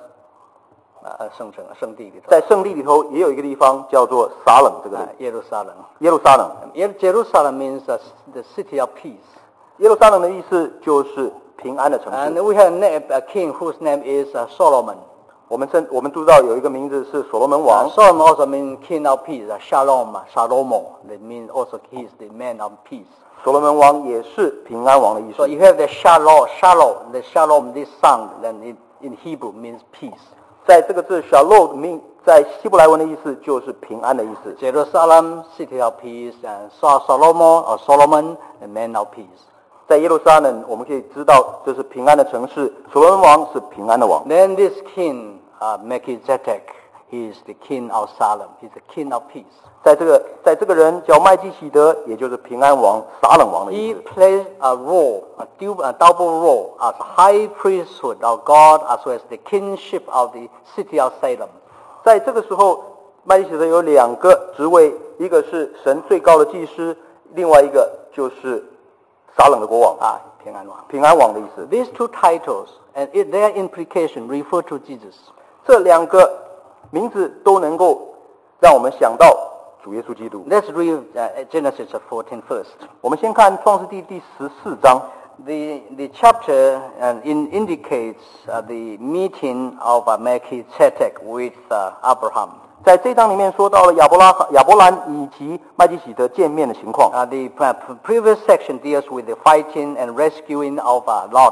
Uh, 圣城圣地里头， 在圣地里头也有一个地方叫做撒冷这个 uh, 地， 耶路撒冷。 耶路撒冷。 Jer- Jerusalem means uh, the city of peace. 耶路撒冷的意思就是平安的城 And 市。 we have a, na- a king whose name is uh, Solomon. 我们真我们知道有一个名字是所罗门 Uh, 王， Solomon also means king of peace. Uh, Shalom, uh, Shalomo. That means also he is the man of peace. 所罗门王也是平安王的意 So 思。 you have the Shalom, Shalom, the Shalom, this sound, then in, in Hebrew means peace. 在这个字 shalom 命在希伯来文的意思就是平安的意思。 Jerusalem, city of peace, and Sol- Solomon or Solomon, the man of peace. 在耶路撒冷，我们可以知道这是平安的城市，所罗门王是平安的王。 Then this king, uh, Melchizedek, he is the king of Salem. He's the king of peace. 在这个在这个人叫麦基洗德，也就是平安王、撒冷王的意 He 思。 plays a role, a, du- a double role, as high priesthood of God, as well as the kingship of the city of Salem. 在这个时候，麦基洗德有两个职位，一个是神最高的祭司，另外一个就是撒冷的国王， Ah, 平安王。 平安王的意思。 These two titles and it, their implication refer to Jesus. 这两个名字都能够让我们想到主耶稣基督。 Let's read uh, Genesis fourteen first. 我们先看创世纪第十四章， The, the chapter uh, in, indicates uh, the meeting of uh, Melchizedek with uh, Abraham. 在这章里面说到了亚伯拉罕、亚伯兰以及麦基洗德见面的情况。 Uh, the uh, previous section deals with the fighting and rescuing of uh, Lot.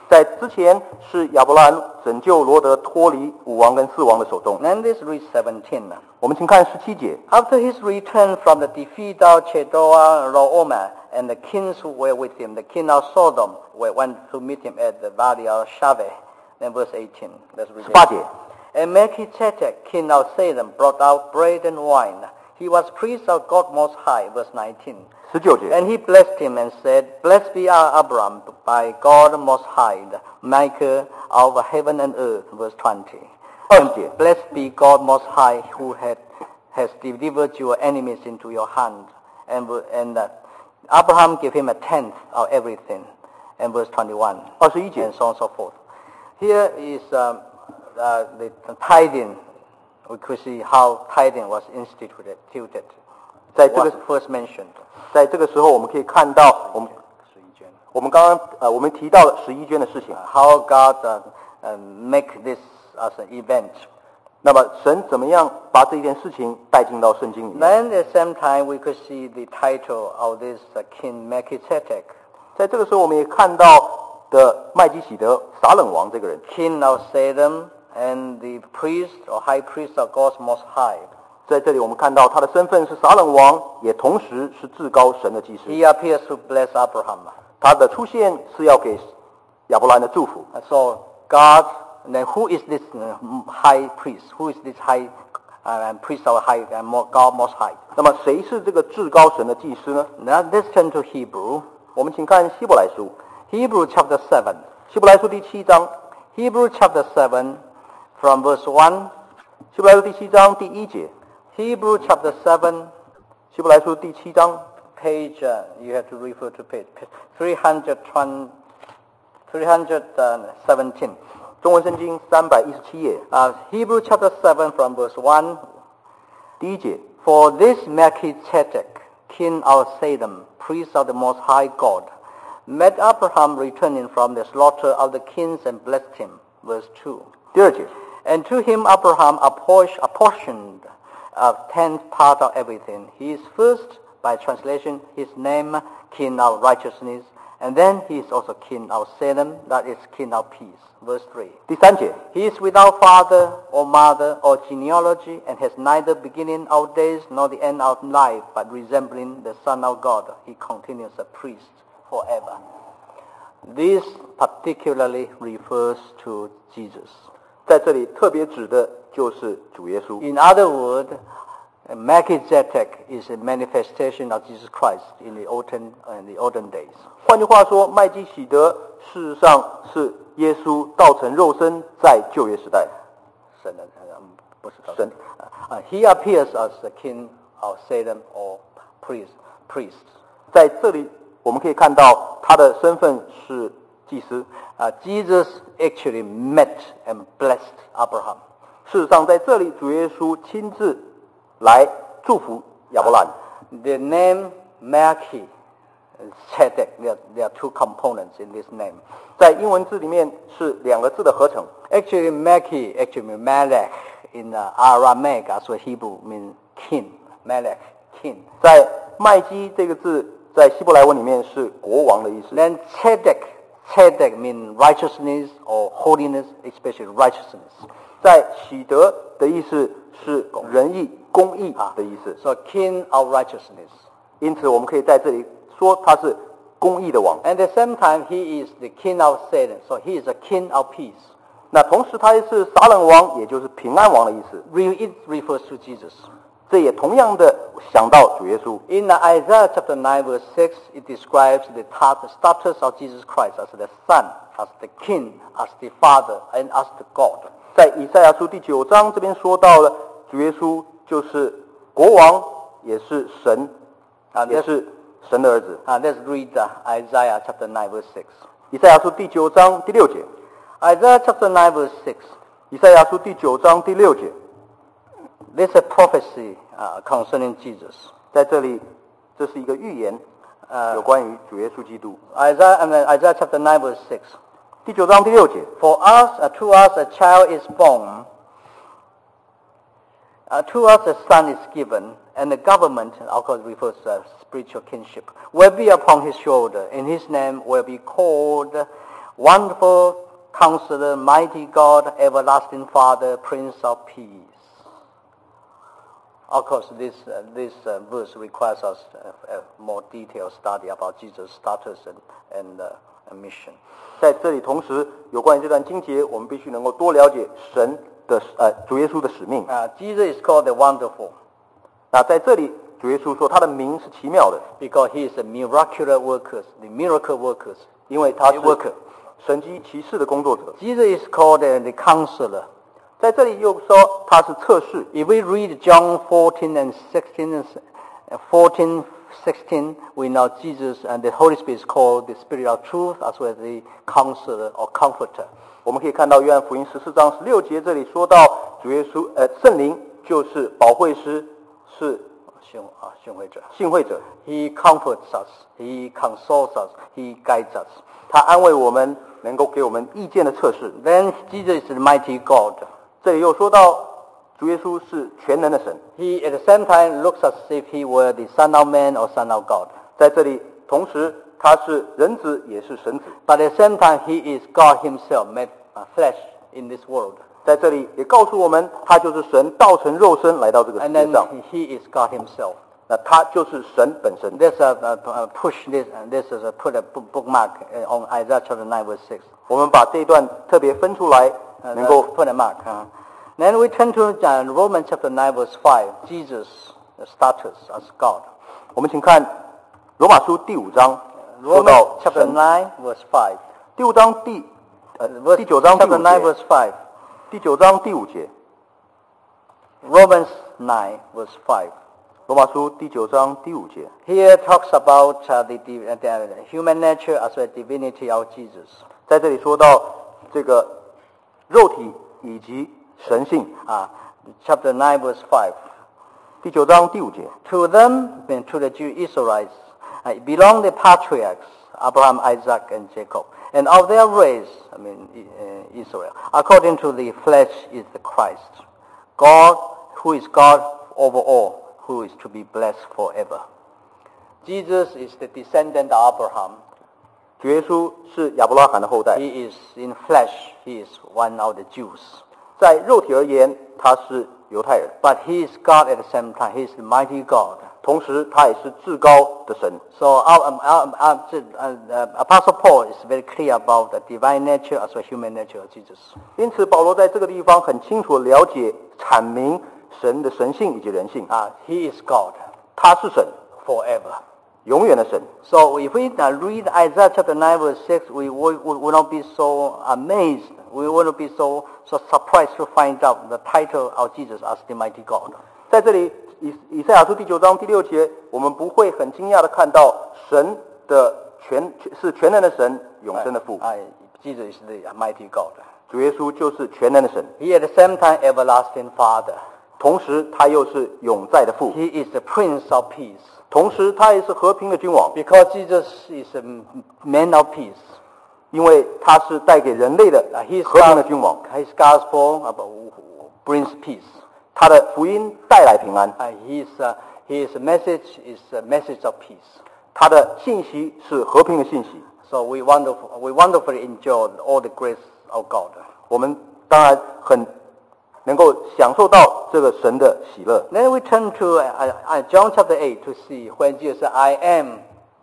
在之前是亚伯兰拯救罗德脱离武王跟四王的手中。 Then let's read seventeen. 我们请看十七节。 After his return from the defeat of Chedoah, Rehoboam, and the kings who were with him, the king of Sodom went to meet him at the valley of Shaveh. Then verse eighteen. Let's read 十八节。 And Melchizedek, king of Salem, brought out bread and wine. He was priest of God Most High. Verse nineteen. 十九节。 And he blessed him and said, Blessed be our Abraham by God Most High, the maker of heaven and earth. Verse twenty. 二十节。 Blessed be God Most High, who had, has delivered your enemies into your hand. And, and uh, Abraham gave him a tenth of everything. And verse twenty-one. 二十一节。 And so on and so forth. Here is um, uh, the tithing. We could see how tithing was instituted. 在这个 Was first mentioned. 在这个时候，我们可以看到，我们我们刚刚呃，我们提到了十一捐的事情。 How God uh, uh, make this as an event. 那么神怎么样把这件事情带进到圣经里面？ Then at the same time we could see the title of this uh, King Melchizedek. 在这个时候，我们也看到的麦基喜德撒冷王这个人， King of Salem and the priest or high priest of God Most High. 在这里我们看到他的身份是撒冷王，也同时是至高神的祭司。 He appears to bless Abraham. 他的出现是要给亚伯兰的祝福。 And so God, then who is this uh, high priest? Who is this high uh, priest of high and uh, God Most High? 那么谁是这个至高神的祭司呢？ Now let's turn to Hebrew. 我们请看希伯来书， Hebrew chapter seven. 希伯来书第七章， Hebrew chapter seven from verse one. 希伯来书第七章第一节， Hebrew chapter seven, 希伯来书第七章 page, uh, you have to refer to page three hundred seventeen. 中文圣经三百一十七页 Uh, Hebrew chapter seven from verse one. 第一节， For this Melchizedek, king of Salem, priest of the Most High God, met Abraham returning from the slaughter of the kings and blessed him. Verse two. 第二节， And to him Abraham apportioned, apportioned a tenth part of everything. He is first, by translation, his name, king of righteousness, and then he is also king of Salem, that is king of peace. Verse three. 第三节， He is without father or mother or genealogy, and has neither beginning of days nor the end of life, but resembling the Son of God, he continues a priest forever. This particularly refers to Jesus. 在这里特别指的就是主耶稣。 In other words, Melchizedek is a manifestation of Jesus Christ in the olden, in the olden days. 换句话说，麦基喜德事实上是耶稣道成肉身在旧约时代。 神的，嗯，不是神。 Uh, he appears as the king of Salem or priest. Priest. 在这里我们可以看到他的身份是祭司。 Uh, Jesus actually met and blessed Abraham. 事实上，在这里主耶稣亲自来祝福亚伯兰。 The name Melchizedek, there, there are two components in this name. 在英文字里面是两个字的合成。 Actually, Melchi actually means Melech in uh, Aramaic, as well Hebrew means king. Melech, king. 在麦基这个字，在希伯来文里面是国王的意思。 Then Tzedek, Tzedek means righteousness or holiness, especially righteousness. 在喜德的意思是仁义、公义的意思。 So king of righteousness. 因此，我们可以在这里说他是公义的王。 And at the same time, he is the king of Salem. So he is a king of peace. 那同时，他也是撒冷王，也就是平安王的意思。 Re- It refers to Jesus. 这也同样的想到主耶稣。 In Isaiah chapter nine verse six, it describes the status of Jesus Christ as the Son, as the King, as the Father, and as the God. 在以赛亚书第九章这边说到了主耶稣就是国王，也是神，啊，也是神的儿子。 Uh, let's read uh, Isaiah chapter nine verse six. 以赛亚书第九章第六节。 Isaiah chapter nine verse six. 以赛亚书第九章第六节。 This is a prophecy uh, concerning Jesus. 在这里，这是一个预言，呃，有关于主耶稣基督。 Isaiah, I mean, Isaiah chapter nine verse six. 第九章第六节。 For us, uh, to us a child is born, uh, to us a son is given, and the government, of course, refers to uh, spiritual kinship, will be upon his shoulder, and his name will be called Wonderful Counselor, Mighty God, Everlasting Father, Prince of Peace. Of course, this uh, this uh, verse requires us a, a more detailed study about Jesus' status and and, uh, and mission. 在这里，同时有关于这段经节，我们必须能够多了解神的呃主耶稣的使命。 Uh, Jesus is called the Wonderful. 那在这里，主耶稣说他的名是奇妙的， Because he is a miraculous worker, the miracle workers. 因为他是 worker. 神迹奇事的工作者。 Jesus is called uh, the Counselor. 在这里又说他是测试。 If we read John fourteen and sixteen, and fourteen, sixteen, we know Jesus and the Holy Spirit is called the Spirit of Truth as well as the Counselor or Comforter. 我们可以看到约翰福音十四章十六节，这里说到主耶稣呃圣灵就是保惠师，是信啊信会者。 信会者， He comforts us. He consoles us. He guides us. 他安慰我们，能够给我们意见的测试。 Then Jesus is the mighty God. 这里又说到主耶稣是全能的神， He at the same time looks as if he were the Son of Man or Son of God. 在这里同时他是人子也是神子， But at the same time, he is God himself made uh, flesh in this world. 在这里也告诉我们，他就是神道成肉身来到这个世 And 界 then 上， he is God himself. 那他就是神本身。 This uh, uh, push this, uh, this is a, put a bookmark on Isaiah chapter nine verse six. 我们把这一段特别分出来， Uh, 能够 put a mark. Uh. Then we turn to uh, Romans chapter nine verse five. Jesus' status as God. 我们请看罗马书第五章，说 Romans 到 chapter 神。 nine verse five. 第五章第呃 Verse, 第九章第 chapter 五 nine 节， verse five. 第九章第五节， Romans nine verse five. 罗马书第九章第五节， Here talks about uh, the, the, the human nature as well as divinity of Jesus. 在这里说到这个肉体以及神性。 Uh, chapter nine verse five. 第九章第五节， To them, and to the Jew Israelites, uh, belong the patriarchs, Abraham, Isaac, and Jacob. And of their race, I mean uh, Israel, according to the flesh is the Christ. God, who is God over all, who is to be blessed forever. Jesus is the descendant of Abraham. 主耶稣是亚伯拉罕的后代， He is in flesh. He is one of the Jews. 在肉体而言，他是犹太人， But he is God at the same time. He is the mighty God. 同时他也是至高的神。 So our, our, our, our, uh, Apostle Paul is very clear about the divine nature as well as human nature of Jesus. 因此，保罗在这个地方很清楚地了解、阐明神的神性以及人性。 Uh, he is God 他是神， forever. 永远的神。 So if we uh, read Isaiah chapter nine verse six, we would, would not be so amazed. We would not be so, so surprised to find out the title of Jesus as the mighty God. 在这里，以以赛亚书第九章第六节，我们不会很惊讶的看到神的全是全能的神，永生的父。 Uh, Jesus is the mighty God. 主耶稣就是全能的神， He at the same time everlasting Father. 同时他又是永在的父， He is the Prince of Peace. 同时他也是和平的君王， Because Jesus is a man of peace. 因为他是带给人类的 Uh, his, 和平的君王。 his gospel about, brings peace. 他的福音带来平安， Uh, his, uh, his message is a message of peace. 他的信息是和平的信息。 So we, wonderful, we wonderfully enjoy all the grace of God. 我们当然很能够享受到这个神的喜乐。 Then we turn to uh, uh, John chapter eight to see when Jesus said, I am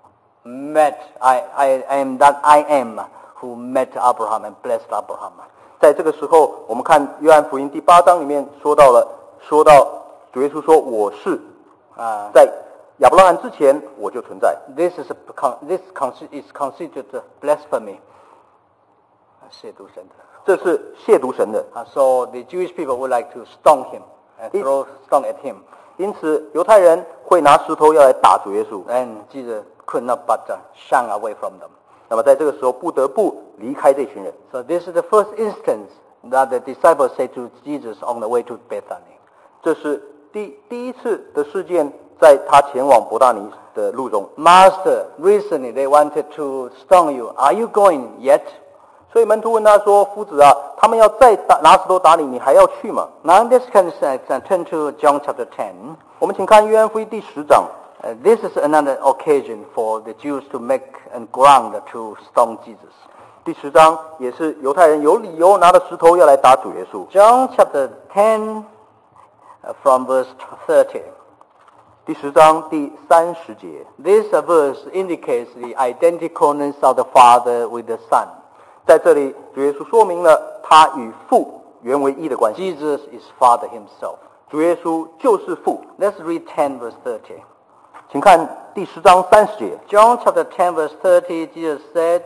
met, I, I, I am that I am who met Abraham and blessed Abraham. 在这个时候，我们看约翰福音第八章里面说到了，说到主耶稣说：“我是 Uh, 在亚伯拉罕之前我就存在。 this is, a, this is considered blasphemy. 亵渎神的。” 这是亵渎神的。 Uh, so the Jewish people would like to stone him and It- throw stone at him. 因此，犹太人会拿石头要来打主耶稣。 And Jesus could not but uh, shun away from them. 那么在这个时候，不得不离开这群人。 So this is the first instance that the disciples said to Jesus on the way to Bethany. 这是第第一次的事件，在他前往伯大尼的路中。 Master, recently they wanted to stone you. Are you going yet? 所以门徒问他说：“夫子啊，他们要再打拿石头打你，你还要去吗 Now this can uh, turn to John chapter ten.？” 我们请看约翰福音第十章。 Uh, this is another occasion for the Jews to make and ground to stone Jesus. 第十章也是犹太人有理由拿着石头要来打主耶稣。 John chapter ten, uh, from verse thirty. 第十章第三十节， This uh, verse indicates the identicalness of the Father with the Son. 在这里主耶稣说明了他与父原为一的关系。 Jesus is Father himself. 主耶稣就是父。 Let's read ten verse thirty. 请看第十章三十节。 John chapter ten verse thirty, Jesus said,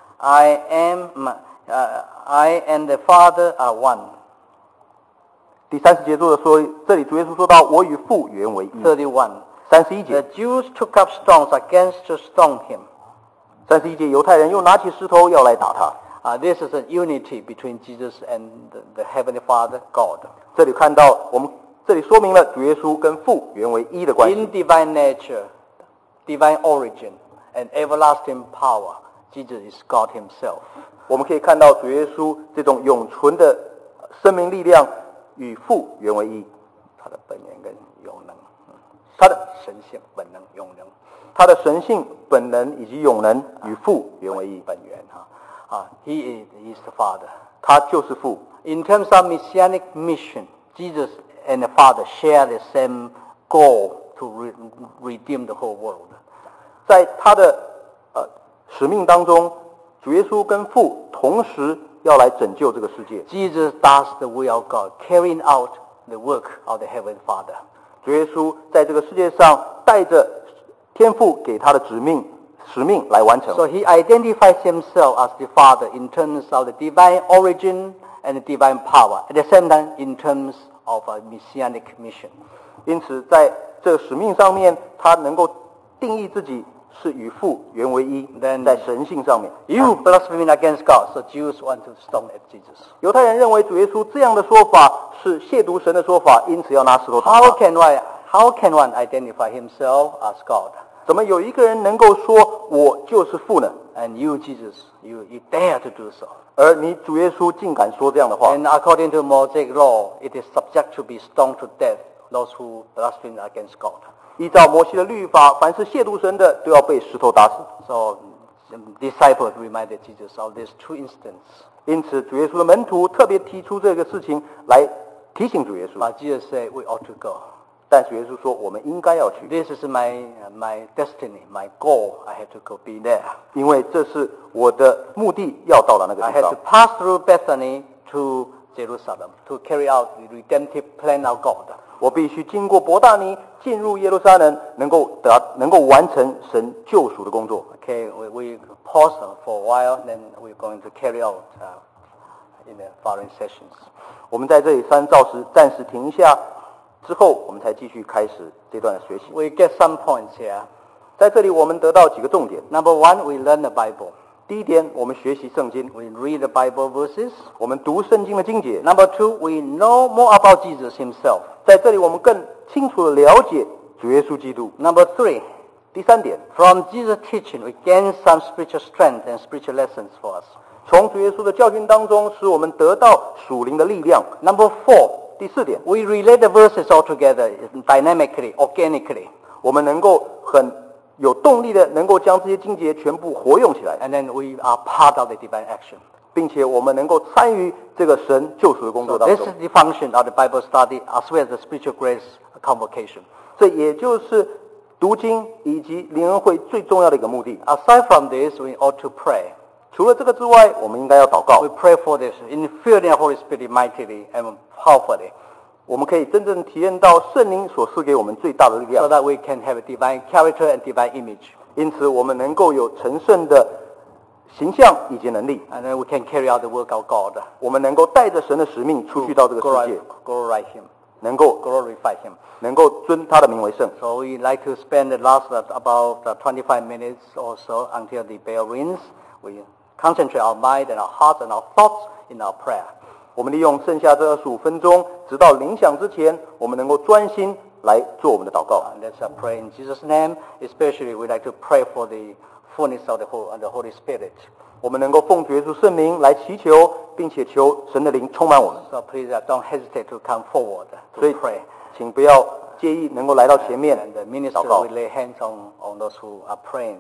I am, my, uh, I and the Father are one. 第三十节作者说，这里主耶稣说到，我与父原为一。 thirty-one. 三十一 The 节， Jews took up stones against to stone him. 三十一节，犹太人又拿起石头要来打他。 Uh, this is an unity between Jesus and the, the Heavenly Father, God. 这里看到，我们这里说明了主耶稣跟父原为一的关 In 系。 divine nature, divine origin, and everlasting power, Jesus is God himself. 我们可以看到主耶稣这种永存的生命力量与父原为一。 他的本源跟永能， 他的神性、本能、永能， 他的神性、本能以及永能与父原为一。 本源哈啊 He is He is the Father. 他就是父。 In terms of messianic mission, Jesus and the Father share the same goal to re- redeem the whole world. 在他的呃使命当中，主耶稣跟父同时要来拯救这个世界。 Jesus does the will of God, carrying out the work of the Heavenly Father. 主耶稣在这个世界上带着天父给他的使命使命来完成。 So he identifies himself as the Father in terms of the divine origin and the divine power. At the same time, in terms of a messianic mission. 因此，在这个使命上面，他能够定义自己是与父原为一。 Then 在神性上面， You blaspheming against God, so Jews want to stone at Jesus. 犹太人认为主耶稣这样的说法是亵渎神的说法，因此要拿石头打 How 他。 can one, how can one identify himself as God? 怎么有一个人能够说我就是父呢？ And you, Jesus, you, you dare to do so. 而你主耶稣竟敢说这样的话？ And according to Mosaic law, it is subject to be stoned to death, those who blaspheme against God. 依照摩西的律法，凡是亵渎神的，都要被石头打死。 So the disciples reminded Jesus of these two instances. 因此，主耶稣的门徒特别提出这个事情来提醒主耶稣。 But Jesus said we ought to go. 但主耶稣说，我们应该要去， This is my, my destiny, my goal. I have to go be there. 因为这是我的目的，要到达那个 I 地 had 方 to。pass through Bethany to Jerusalem to carry out the redemptive plan of God. 我必须经过伯大尼，进入耶路撒冷，能够得能够完成神救赎的工作。 Okay, we, we pause for a while, then we're going to carry out uh, in the following sessions. 我们在这里三照时暂时停一下，之后我们才继续开始这段的学习。 We get some points here. 在这里我们得到几个重点。 Number one, we learn the Bible. 第一点，我们学习圣经， We read the Bible verses. 我们读圣经的经节。 Number two, we know more about Jesus himself. 在这里我们更清楚的了解主耶稣基督。 Number three, 第三点， from Jesus' teaching, we gain some spiritual strength and spiritual lessons for us. 从主耶稣的教训当中，使我们得到属灵的力量。 Number four, 第四点， we relate the verses all together dynamically, organically. 我们能够很有动力的，能够将这些经节全部活用起来， And then we are part of the divine action. 并且我们能够参与这个神救赎的工 So 作当 this 中 is。the function of the Bible study as well as the spiritual grace convocation. 这也就是读经以及灵恩会最重要的一个目的。 Aside from this, we ought to pray. 除了这个之外，我们应该要祷告 We，pray for this, infilling the Holy Spirit mightily and powerfully, 我们可以真正体验到圣灵所赐给我们最大的力 so 量。 that we can have a divine character and divine image. 因此，我们能够有成圣的形象以及能力， And then we can carry out the work of God. 我们能够带着神的使命出去到这个世 Glorify, 界， glorify Him. 能够 Glorify Him. 能够尊他的名为圣。 So we like to spend the last uh, about uh, twenty-five minutes or so until the bell rings. We concentrate our mind and our hearts and our thoughts in our prayer. 我们利用剩下这二十五分钟，直到铃响之前，我们能够专心来做我们的祷告。 And let's uh, pray in Jesus' name. Especially we like to pray for the fullness of the, whole, of the Holy Spirit. 我们能够奉主耶稣圣名来祈求，并且求神的灵充满我们。 So please uh, don't hesitate to come forward 所 to 以 pray. 请不要介意能够来到前面 And the minister 祷告 will lay hands on, on those who are praying.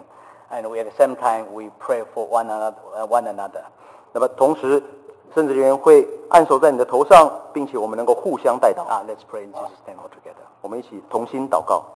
and we at the same time we pray for one another. Uh, one another. 那么同时，圣职人员会按手在你的头上，并且我们能够互相代祷。 Ah, let's pray in Jesus' name all together. 我们一起同心祷告。